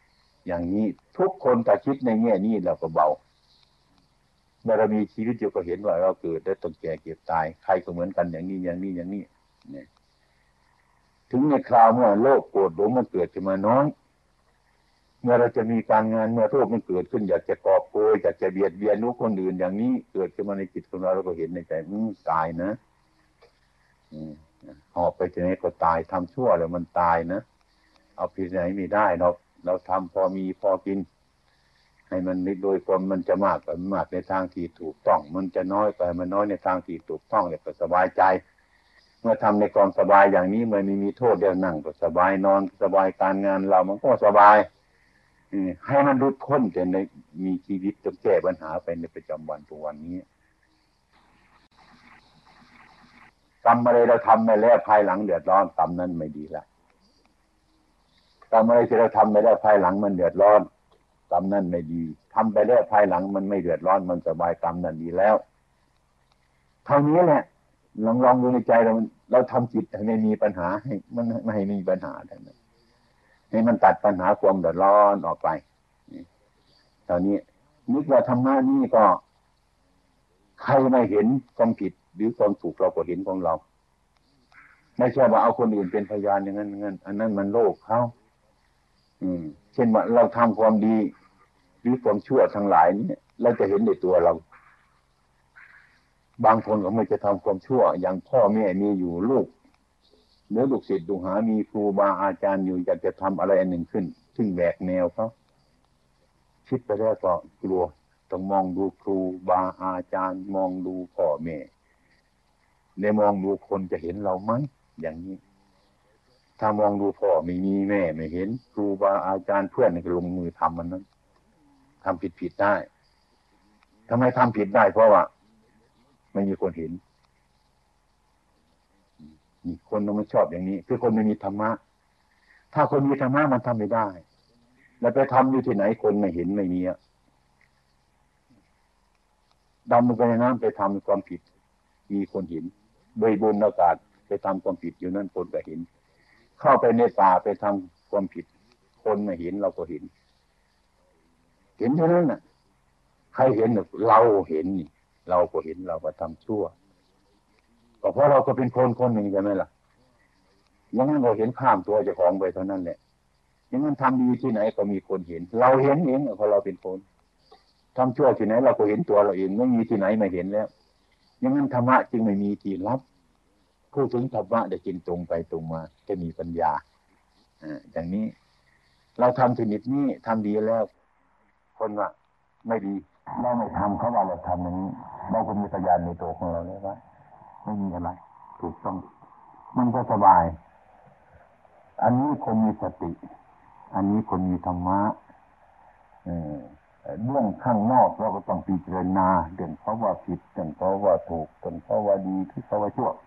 อย่างนี้ทุกคนถ้าคิดในแง่นี้เราก็เบาเมื่อเรามีชีวิตอยู่ก็เห็นว่าเราเกิดได้ต้องแก่เก็บตายใครก็เหมือนกันอย่างนี้อย่างนี้อย่างนี้เนี่ยถึงในคราวเมื่อโลภโกรธหลงมันเกิดขึ้นมาน้อยเมื่อเราจะมีการงานเมื่อโทษมันเกิดขึ้นอยากจะกอบโกยอยากจะเบียดเบียนนุคนอื่นอย่างนี้เกิดขึ้นมาในจิตของเราเราก็เห็นในใจอืมตายนะอืมหอบไปที่ไหนก็ตายทำชั่วแล้วมันตายนะเอาผิดไหนไม่ได้เราเราทำพอมีพอกินให้มันโดยความมันจะมากก็มากในทางที่ถูกต้องมันจะน้อยไปมันน้อยในทางที่ถูกต้องเนี่ยก็สบายใจเมื่อทำในความสบายอย่างนี้มันไม่มีโทษเดี๋ยวนั่งก็สบายนอนสบายการงานเรามันก็สบายให้มันรุดพ้นแต่ในมีชีวิตจะแก้ปัญหาไปในประจำวันทุกวันนี้กรรมอะไรเราทำไปแล้วภายหลังเดือดร้อนกรรมนั้นไม่ดีละกรรมอะไรที่เราทำไปแล้วภายหลังมันเดือดร้อนกรรมนั้นไม่ดีทำไปแล้วภายหลังมันไม่เดือดร้อนมันสบายกรรมนั้นดีแล้วเท่านี้แหละลองลองดูในใจเราเราทำจิตให้ไม่มีปัญหาให้มันไม่ให้มีปัญหาทั้งนั้นให้มันตัดปัญหาความเดือดร้อนออกไปตอนนี้นึกว่าธรรมะนี่ก็ใครไม่เห็นความผิดหรือความถูกเราก็เห็นของเราไม่ใช่ว่าเอาคนอื่นเป็นพยานอย่างนั้นอย่างนั้นอันนั้นมันโลภเขาอืมเช่นว่าเราทำความดีหรือความชั่วทั้งหลายนี่เราจะเห็นในตัวเราบางคนก็ไม่จะทำความชั่วอย่างพ่อแม่มีอยู่ลูกเนื้อลูกศิษย์ลูกหามีครูบาอาจารย์อยู่อยากจะทำอะไรอันหนึ่งขึ้นซึ่งแหวกแนวเขาคิดไปแล้วก็กลัวต้องมองดูครูบาอาจารย์มองดูพ่อแม่ในมองดูคนจะเห็นเราไหมอย่างนี้ถ้ามองดูพ่อไม่มีแม่ไม่เห็นครูบาอาจารย์เพื่อนก็ลงมือทำมันนั้นทำผิดผิดได้ทำไมทำผิดได้เพราะว่าไม่มีคนเห็นนี่คนมันไม่ชอบอย่างนี้คือคนไม่มีธรรมะถ้าคนมีธรรมะมันทำไม่ได้แล้วไปทำอยู่ที่ไหนคนไม่เห็นไม่มีอะดำลงไปในน้ำไปทำความผิดมีคนเห็นโดยบนอากาศไปทำความผิดอยู่นั่นคนก็เห็นเข้าไปในป่าไปทำความผิดคนไม่เห็นเราก็เห็นเห็นเท่านั้นน่ะใครเห็นเราเห็นนี่เราก็เห็นเราก็ทำชั่วก็เพราะเราก็เป็นคนคนหนึ่งใช่ไหมล่ะอย่างนั้นเราเห็นข้ามตัวเจ้าของไปเท่านั้นแหละอย่างนั้นทำดีที่ไหนก็มีคนเห็นเราเห็นเองเพราะเราเป็นคนทำชั่วที่ไหนเราก็เห็นตัวเราเองไม่มีที่ไหนไม่เห็นแล้วอย่างนั้นธรรมะจึงไม่มีที่ลับพูดถึงธรรมะได้จริงตรงไปตรงมาจะมีปัญญาอ่าอย่างนี้เราทำชนิดนี้ทำดีแล้วคนว่าไม่ดีเราไม่ทำเขาว่าเราทำอย่างนี้เราก็มีพยานในตัวของเราแล้วว่าไม่มีอะไรถูกต้องมันก็สบายอันนี้คนมีสติอันนี้คนมีธรรมะเออเรื่องข้างนอกเราก็ต้องพิจารณาเรื่องเขาว่าผิดเรื่องเขาว่าถูกเรื่องเขาว่าดีที่เขาว่าชั่ว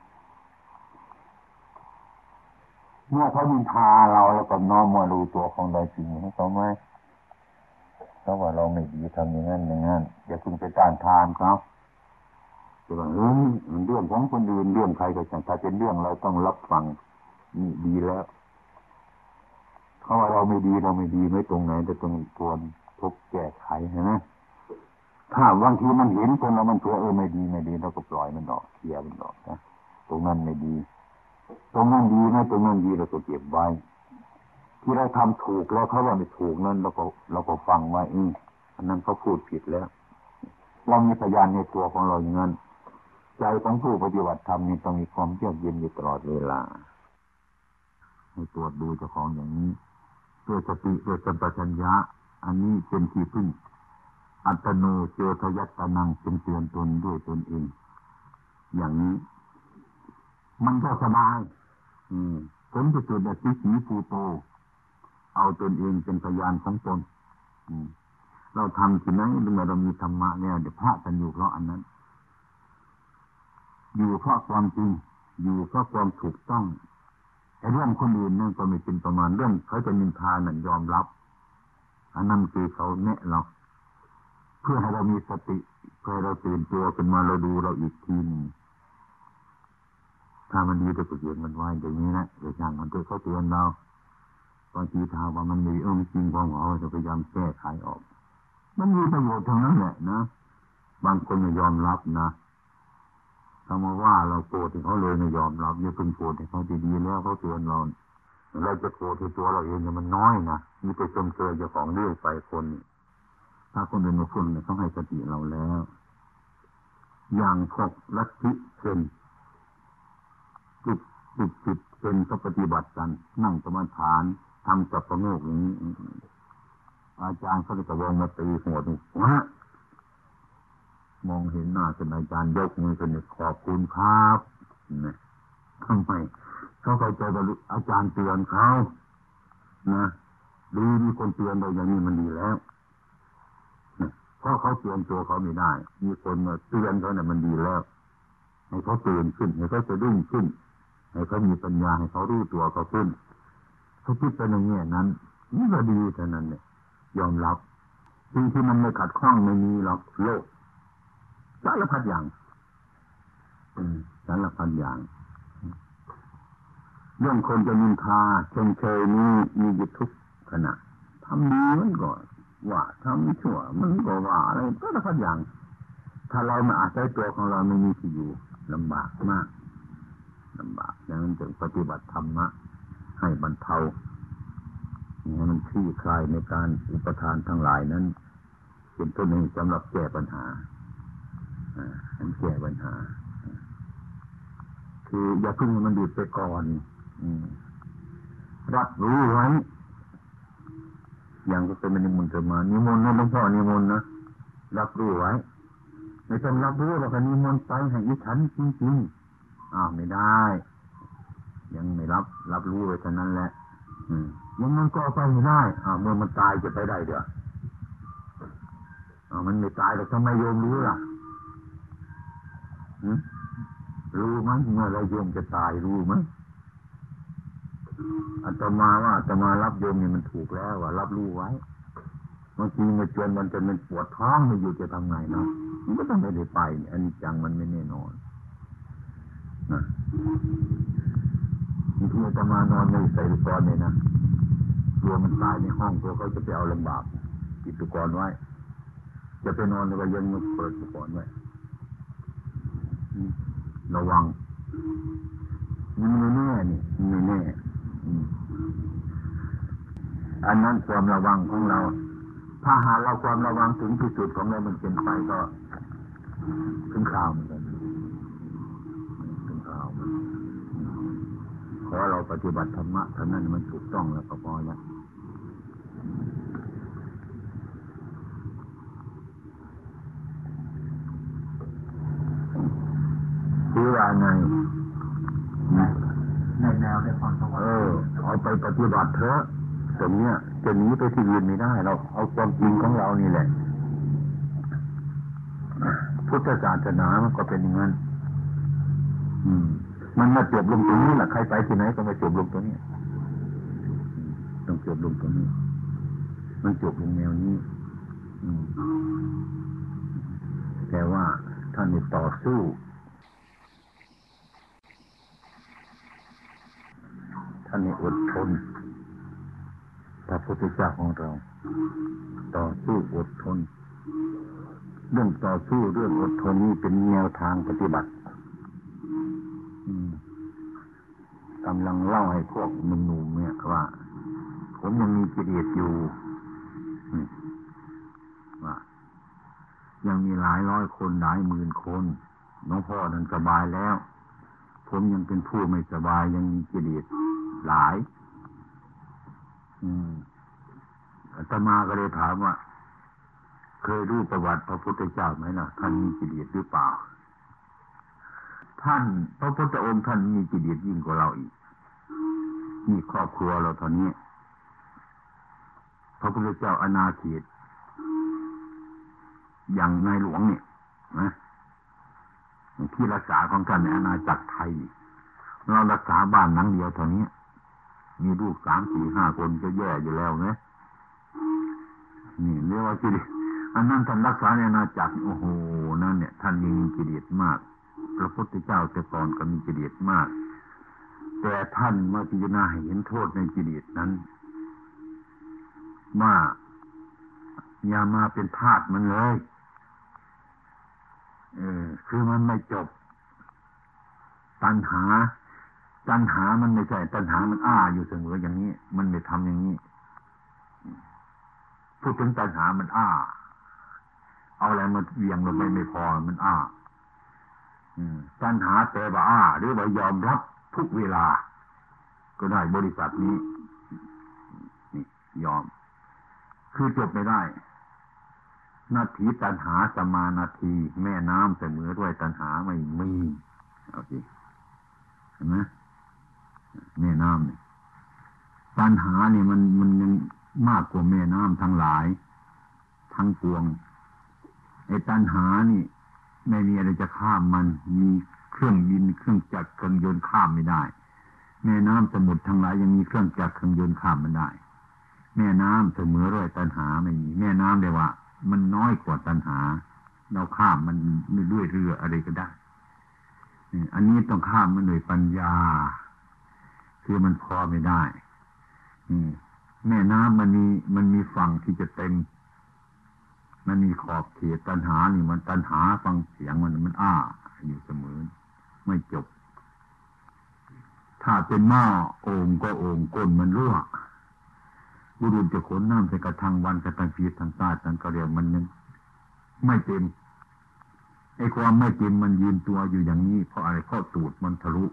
เมื่อเขาดินทาเราแล้วก็น้อมมาดูตัวของเราจริงให้เขาไหมเขาว่าเราไม่ดีทำอย่างนั้นอย่างนั้นอย่าเพิ่งไปต้านทานเขาแต่ว่าเออเรื่องของคนอื่นเรื่องใครก็ช่างถ้าเป็นเรื่องเราต้องรับฟังนี่ดีแล้วเขาว่าเราไม่ดีเราไม่ดีไม่ตรงไหนแต่ตรงควรทุบแก้ไขใช่ไหมถ้าบางทีมันเห็นคนเรามันตัวเออไม่ดีไม่ดีเราก็ปล่อยมันออกเคลียร์มันออกนะตรงนั้นไม่ดีตรงนั้นดีนะตรงนั้นดีเราก็เก็บไว้ที่เราทำถูกแล้วเขาว่าไม่ถูกนั้นเราก็เราก็ฟังไว้อืมอันนั้นเขาพูดผิดแล้วเรามีพยานในตัวของเราอย่างนั้นใจของผู้ปฏิบัติธรรมนี่ต้องมีความเยือกเย็นอยู่ตลอดเวลาให้ตรวจดูเจ้าของอย่างนี้ด้วยสติด้วยสัมปชัญญะอันนี้เป็นที่พึ่งอัตโนเจตยัตตนังเป็นเตือนตนด้วยตนเองอย่างนี้มันก็สบายอืมผลที่สุดเนี่ยสิสีภูโตเอาตนเองเป็นพยานของตนอืมเราทำสิ่งนั้นเมื่อเรามีธรรมะเนี่ยเดี๋ยวพระกันอยู่เพราะอันนั้นอยู่เพราะความจริงอยู่เพราะความถูกต้องไอ้เรื่องคนอื่นนั่นก็ไม่เป็นประมาณเรื่องเขาจะนินทานั่นยอมรับอันนั้นคือเขาแนะเราเพื่อให้เรามีสติเพื่อให้เราตื่นตัวขึ้นมาเราดูเราอีกทีนึงถ้ามันดีเราก็เตือนมันไว้อย่างนี้นะเดี๋ยวอย่างมันจะเขาเตือนเราบางทีถามว่ามันมีเออจริงของเขาจะพยายามแก้ไขออกมันมีประโยชน์ทั้งนั้นแหละนะบางคนไม่ยอมรับนะถ้ามาว่าเราโกรธเขาเลยไม่ยอมรับอย่าเพิ่งโกรธให้เขาดีๆแล้วเขาเตือนเราเราจะโกรธที่ตัวเราเองเนี่ยมันน้อยนะมีไปชมเชยเจ้าของเรื่องไปคนถ้าคนเป็นมาฟังเนี่ยเขาให้สติเราแล้วอย่างพวกลัทธิเช่นจิตจิตจิตเป็นก็ปฏิบัติกันนั่งสมาธิทำจับประโงกอย่างนี้อาจารย์เขาจะวางมาตีหัวดูวะมองเห็นหน้าเป็นอาจารย์ยกมือเป็นขอบคุณครับนะทำไมเขาเข้าใจว่าอาจารย์เตือนเขานะดีมีคนเตือนเราอย่างนี้มันดีแล้วเพราะเขาเตือนตัวเขาไม่ได้มีคนมาเตือนเขาเนี่ยมันดีแล้วให้เขาตื่นขึ้นให้เขาสะดุ้งขึ้นให้เขามีปัญญาให้เขารู้ตัวเขาขึ้นเขาคิดไปในแง่นั้นนี่ก็ดีเท่านั้นเนี่ยยอมรับสิ่งที่มันไม่ขัดข้องไม่มีหรอกโลกสารพัดอย่างสารพัดอย่างเรื่องคนจะนินทาชมเชยนี้มีอยู่ทุกขณะทำดีมันก็ว่าทำชั่วมันก็ว่าอะไรสารพัดอย่างถ้าเรามาอาศัยตัวของเราไม่มีที่อยู่ลำบากมากลำบากดังนั้นจึงปฏิบัติธรรมะให้บรรเทาให้มันคลี่คลายในการอุปทานทั้งหลายนั้นเป็นต้นหนึ่งสำหรับแก้ปัญหาอ่าอันแก้ปัญหาคืออย่าเพิ่งให้มันดูดไปก่อนรับรู้ไว้อย่างก็เป็นนิมนต์มานิมนต์นะหลวงพ่อนิมนต์นะรับรู้ไว้ไม่ต้องรับรู้หรอกนิมนต์ไปให้อีฉันจริงๆอ้าวไม่ได้ยังไม่รับรับรู้ไว้เท่านั้นแหละยังงั้นก็ไปไม่ได้อ้าวเมื่อมันตายจะไปได้เดี๋ยวอ้าวมันไม่ตายแล้วทำไมโยมรู้ล่ะรู้ไหมเมื่อไรโยมจะตายรู้ไหมอาตมาว่าอาตมารับโยมนี่มันถูกแล้วว่ารับรู้ไว้บางทีมาจนมันจะเป็นปวดท้องไม่อยู่จะทำไงเนาะมันก็ต้องไม่ได้ไปอันนี้จังมันไม่แน่นอนนะบางทีอาตมานอนไม่ใส่อุปกรณ์เลยนะตัวมันตายในห้องตัวเขาจะไปเอาลำบากปิดอุปกรณ์ไว้จะไปนอนแล้วก็ยังมันเปิดอุปกรณ์ไว้ระวังมันไม่แน่นี่ไม่แน่อันนั้นความระวังของเราถ้าหาเราความระวังถึงที่สุดของเรามันเป็นไปก็ถึงข่าวเหมือนกันถึงข่าวขอเราปฏิบัติธรรมะเท่านั้นมันถูกต้องแล้วก็พอแล้วคือว่าไงในแนวในความสว่างเออเอาไปปฏิบัติเถอะตรงเนี้ยจะหนีไปที่อื่นไม่ได้เราเอาความจริงของเรานี่แหละพุทธศาสนามันก็เป็นอย่างนั้นอืมมันมาจบลงตรงนี้แหละใครไปที่ไหนก็มาจบลงตรงนี้ต้องจบลงตรงนี้มันจบลงแนวนี้อืมแต่ว่าท่านนี่ต่อสู้ท่านนี่อดทนพระพุทธเจ้าของเราต่อสู้อดทนเรื่องต่อสู้เรื่องอดทนนี้เป็นแนวทางปฏิบัติกำลังเล่าให้พวกหนุ่มๆเนี่ยว่าผมยังมีกิเลสอยู่ว่ายังมีหลายร้อยคนหลายหมื่นคนน้องพ่อนั้นสบายแล้วผมยังเป็นผู้ไม่สบายยังมีกิเลสหลายอาตมาก็เลยถามว่าเคยรู้ประวัติพระพุทธเจ้าไหมนะท่านมีกิเลสหรือเปล่าท่านพระพุทธองค์ท่านมีกิเลสยิ่งกว่าเราอีกมีครอบครัวเราตอนนี้พระพุทธเจ้าอาณาเขตอย่างในหลวงเนี่ยนะที่รักษาของท่านในอาณาจักรไทยเรารักษาบ้านหลังเดียวเท่านี้มีลูกสามสี่ห้าคนก็แย่อยู่แล้วนะนี่เรียกว่ากิเลสอันนั้นท่านรักษาในอาณาจักรโอ้โหนั่นเนี่ยท่านมีกิเลสมากพระพุทธเจ้าแต่ก่อนก็มีกิเลสมากแต่ท่านมาพิจารณาเห็นโทษในกิเลสนั้นว่าอย่ามาเป็นทาสมันเลยเออคือมันไม่จบตัณหาตัณหามันไม่ใช่ตัณหามันอ้าอยู่เสมออย่างนี้มันไม่ทำอย่างนี้พูดถึงตัณหามันอ้าเอาอะไรมาเวียงลงไปไม่พอมันอ้าตัณหาแต่ว่าอ้าหรือว่ายอมรับทุกเวลาก็ได้บริษัทนี้นี่ยอมคือจบไม่ได้นาทีตัณหาสมานาทีแม่น้ำเสมอด้วยตัณหาไม่มีเอาสิเห็นไหมแม่น้ำเนี่ยตัณหาเนี่ยมันมันยังมากกว่าแม่น้ำทั้งหลายทั้งปวงไอ้ตัณหานี่ไม่มีอะไรจะข้ามมันมีเครื่องบินเครื่องจักรเครื่องยนต์ข้ามไม่ได้แม่น้ำสมุทรทั้งหลายยังมีเครื่องจักรเครื่องยนต์ข้ามมันได้แม่น้ำเสมอด้วยตัณหาไม่มีแม่น้ำเดียวว่ามันน้อยกว่าตัณหาเราข้ามมันด้วยเรืออะไรก็ได้อันนี้ต้องข้ามมันด้วยปัญญาคือมันพอไม่ได้แม่น้ำมันมีมันมีฝั่งที่จะเต็มมันมีขอบเขตตัณหานี่มันตัณหาฟังเสียงมันมันอ้าอยู่เสมอไม่จบถ้าเป็นหม้อโอ่งก็โอ่งก้นมันรั่วบุรุษจะขนน้ำใส่กระทังวันกระทังฟีทางใต้นั้นก็เรียกมันยังไม่เต็มไอ้ความไม่เต็มมันยืนตัวอยู่อย่างนี้เพราะอะไรเพราะตูดมันทะลุ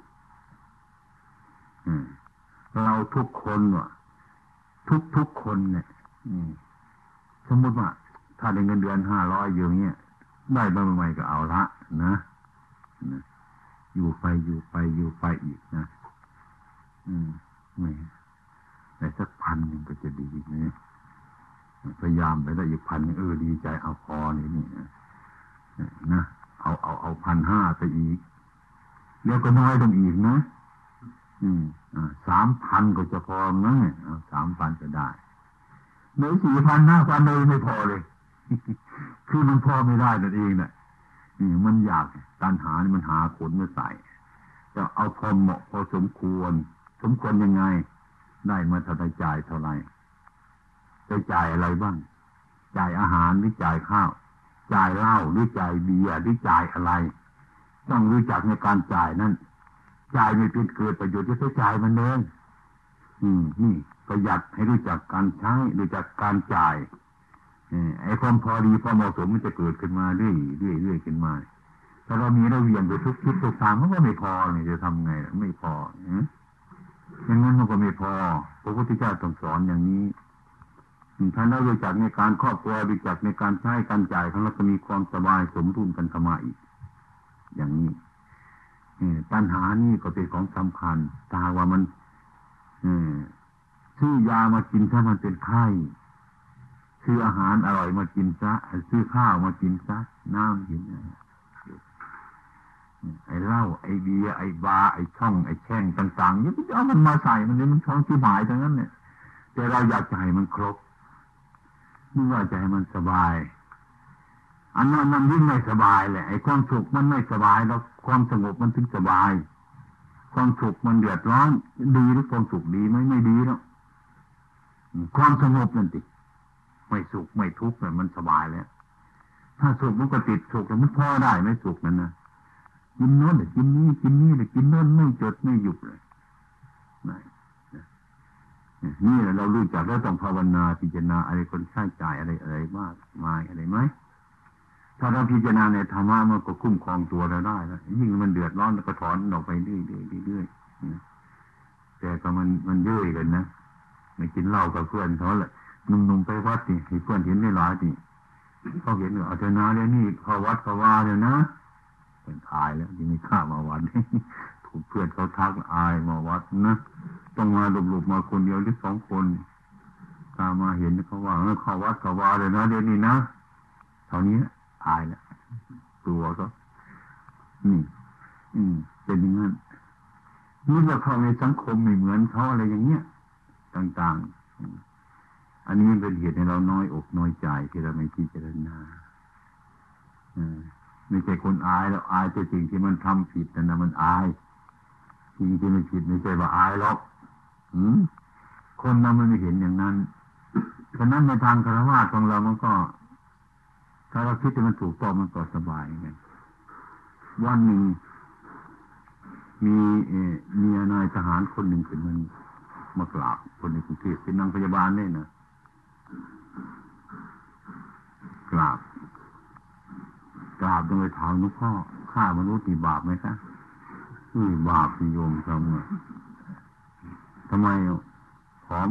เราทุกคนว่ะทุกทุกคนเนี่ยสมมติว่าถ้าได้เงินเดือนห้าร้อยอย่างเงี้ยได้บ้างใหม่ก็เอาละนะอยู่ไปอยู่ไปอยู่ไปอีกนะอืมไม่แต่สักพันหนึ่งก็จะดีนะพยายามไปได้อีกพันเออดีใจเอาพอนี่นี่นะเอาเอาเอาพันห้าไปอีกแล้วก็น้อยลงอีกนะอืมอ่าสามพันก็จะพอนะเอาสามพันจะได้เนื้อสี่พันห้าพันเลยไม่พอเลยคือมันพอไม่ได้นั่นเองน่ะนี่มันอยากตัณหานี่มันหาขนมาใส่จะเอาพอเหมาะพอสมควรสมควรยังไงได้มาเท่าไรจ่ายเท่าไรจะจ่ายอะไรบ้างจ่ายอาหารหรือจ่ายข้าวจ่ายเหล้าหรือจ่ายเบียร์หรือจ่ายอะไรต้องรู้จักในการจ่ายนั้นจ่ายไม่เป็นเกิดประโยชน์จะใช้จ่ายมันเองอืมนี่ประหยัดให้รู้จักการใช้รู้จักการจ่ายไอ้ความพอดีพอเหมาะสมมันจะเกิดขึ้นมาเรื่อยเรื่อยเรื่อยขึ้นมาถ้าเรามีเราเวียนไปทุกทิศทุกทางมันก็ไม่พอเนี่ยจะทำไงไม่พออย่างนั้นมันก็ไม่พอพระพุทธเจ้าต้องสอนอย่างนี้ถ้าเรารู้จักในการครอบครัวรู้จักในการใช้การจ่ายของเราจะมีความสบายสมดุลกันเข้ามาอีกอย่างนี้ปัญหานี่ก็เป็นของสำคัญตาว่ามันซื้อยามากินถ้ามันเป็นไข้ซื้ออาหารอร่อยมากินซะซื้อข้าวมากินซะน้ำกินไอ้เหล้าไอ้เบียร์ไอ้บาร์ไอ้ช่องไอ้แช่งต่างๆนี่เอามันมาใส่มันเนี่ยมันช่องที่หมายทั้งนั้นเนี่ยแต่เราอยากจะให้มันครบนี่ว่าจะให้มันสบายอันนั้นมันยิ่งไม่สบายแหละไอ้ความสุขมันไม่สบายแล้วความสงบมันถึงสบายความสุขมันเดือดร้อนดีหรือความสุขดีไหมไม่ดีแล้วความสงบนั่นติไม่สุขไม่ทุกข์เนี่ยมันสบายแล้วถ้าสุขมันก็ติดสุขแล้วมันพอได้ไม่สุขนั่นนะกินโน้นกินนี้กินนี้เลยกินโน้นไม่จดไม่หยุดเลยนี่แหละเรารู้จักแล้วต้องภาวนาพิจารณาอะไรคนใช้จ่ายอะไรอะไรมากมายอะไรไหมถ้าเราพิจารณาในธรรมะมันก็คุ้มครองตัวเราได้แล้วยิ่งมันเดือดร้อนแล้วก็ถอนออกไปเรื่อยเรื่อยเรื่อยแต่ก็มันมันเย่อยกันนะไม่กินเหล้ากับเพื่อนเขาแหละหนุ่มๆไปวัดนี่ให้เพื่อนเห็นได้หลายนี่เขาเห็นว่าเอาเถอะนะเดี๋ยวนี้เขาวัดเขาว่าเดี๋ยวนะเป็นอายแล้วที่ไม่ข้ามาวัดถูกเพื่อนเขาทักอายมาวัดนะต้องมาหลบๆมาคนเดียวหรือสองคนตามมาเห็นเขาว่าเขาวัดเขาว่าเลยนะเดี๋ยวนี้นะเท่านี้อายแล้วตัวก็นี่อืมเป็นอย่างนั้นนี่เราเข้าในสังคมไม่เหมือนเขาอะไรอย่างเงี้ยต่างๆอันนี้เป็นเหตุให้เราน้อยอกน้อยใจที่เราไม่พิจารณาไม่ใช่คนอายแล้วอายแต่สิ่งที่มันทำผิดแต่นะมันอายสิ่งที่มันผิดไม่ใช่ว่าอายหรอกคนเรามันไม่เห็นอย่างนั้นฉะนั้นในทางคฤหัสถ์ของเรามันก็ถ้าเราคิดว่ามันถูกต้องมันก็สบายไงวันหนึ่งมีเอ่อมีนายทหารคนหนึ่งเป็นมันมากราบคนในกรุงเทพเป็นนางพยาบาลเนี่ยนะกราบกราบโดยถามหลวงพ่อฆ่ามนุษย์มีบาปไหมคะอือบาปโยมทำไงทำไมผอม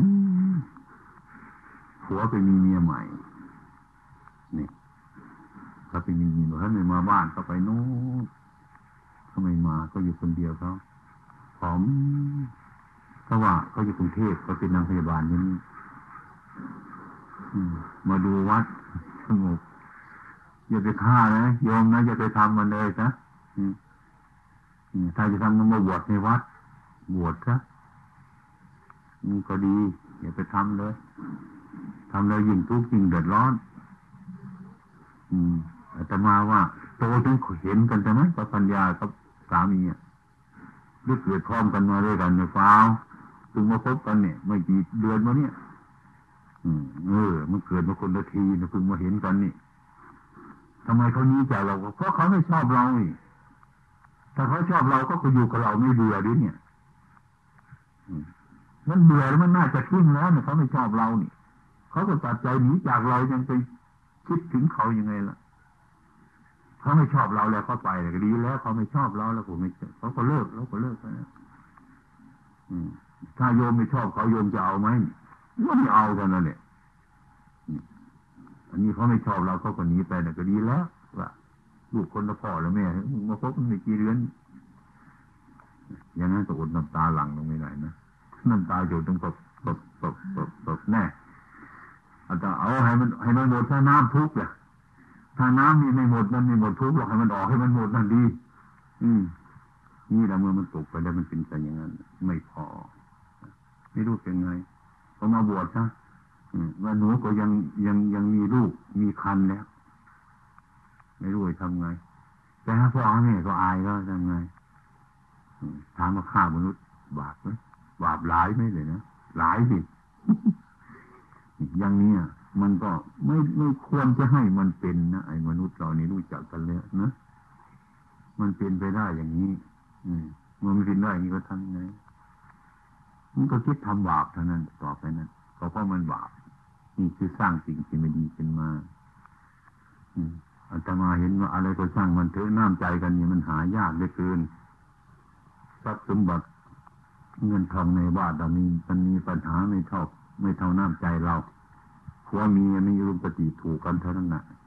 ผัวไปมีเมียใหม่นี่เขาไปมีเมียใหม่เขาไม่มาบ้านเขาไปโน้นเขาไม่มาเขาอยู่คนเดียวเขาผอมเพราะว่าเขาอยู่กรุงเทพเขาเป็นนางพยาบาลนี่มาดูวัดสงบอย่าไปฆ่านะโยมนะอย่าไปทำมันเลยนะถ้าจะทำมันมาบวชในวัดบวชซะนี่ก็ดีอย่าไปทำเลยทำแล้วยิ่งทุกข์ยิ่งเดือดร้อนอืมอาตมาว่าโตจนเห็นกันใช่ไหมกับปัญญากับสามีอ่ะหรือเกิดพร้อมกันมาด้วยกันในฟ้าถึงมาพบกันเนี่ยไม่กี่เดือนมาเนี่ยอืมเออมันเกิดมาคนละทีนะเพิ่งมาเห็นกันนี่ทำไมเขานี้จากเราเพราะเขาไม่ชอบเราถ้าเขาชอบเราก็อยู่กับเราไม่เบื่อดิเนี่ยมันเบื่อแล้วมันน่าจะทิ้งแล้วเนี่ยเขาไม่ชอบเรานี่เขาก็ตัดใจหนีจากเรายังไปคิดถึงเขายังไงล่ะเขาไม่ชอบเราแล้วเขาไปเลยก็ดีแล้วเขาไม่ชอบเราแล้วผมไม่เขาก็เลิกแล้วก็เลิกไปถ้าโยมไม่ชอบเขาโยมจะเอาไหมก็ไม่เอากันนั่นแหละอันนี้เขาไม่ชอบเราเขาก็หนีไปแต่ก็ดีแล้วว่าลูกคนละพ่อแล้วแม่มาพบกันไม่กี่เดือนอย่างนั้นก็อดน้ำตาหลั่งลงไม่ได้นะน้ำตาหยดต้องตบตบตบตบตบแน่อาจจะเอาให้มันให้มันหมดถ้าน้ำทุกข์อ่ะถ้าน้ำมีไม่หมดมันไม่หมดทุกข์หรอกให้มันออกให้มันหมดนั่นดีอืมนี่แหละเมื่อมันตกไปแล้วมันเป็นกันอย่างนั้นไม่พอไม่รู้เป็นไงพอมาบวชซะว่าหนูก็ยังยังยังมีลูกมีคันแล้วไม่รู้จะทำไงแต่ถ้าพ่อแม่ก็อายก็ทำไงถามว่าฆ่ามนุษย์บาปไหมบาปหลายไหมเลยนะหลายสิอย่างนี้มันก็ไม่ไม่ควรจะให้มันเป็นนะไอ้มนุษย์เรานี่รู้จักกันเลยนะมันเป็นไปได้อย่างนี้อืมมันไม่เป็นได้อย่างนี้ก็ทำไงมันก็คิดทำบาปเท่านั้นต่อไปนั้นก็เพราะมันบาปนี่คือสร้างสิ่งที่ไม่ดีขึ้นมาอืมอาตมาเห็นว่าอะไรก็สร้างมันเถอะน้ำใจกันนี่มันหายากเหลือเกินทรัพย์สมบัติเงินทองในบ้านเรามีมันมีปัญหาไม่เท่าไม่เท่าน้ำใจเราผัวเมียมีอุปติถูกกันเท่านั้นน่ะ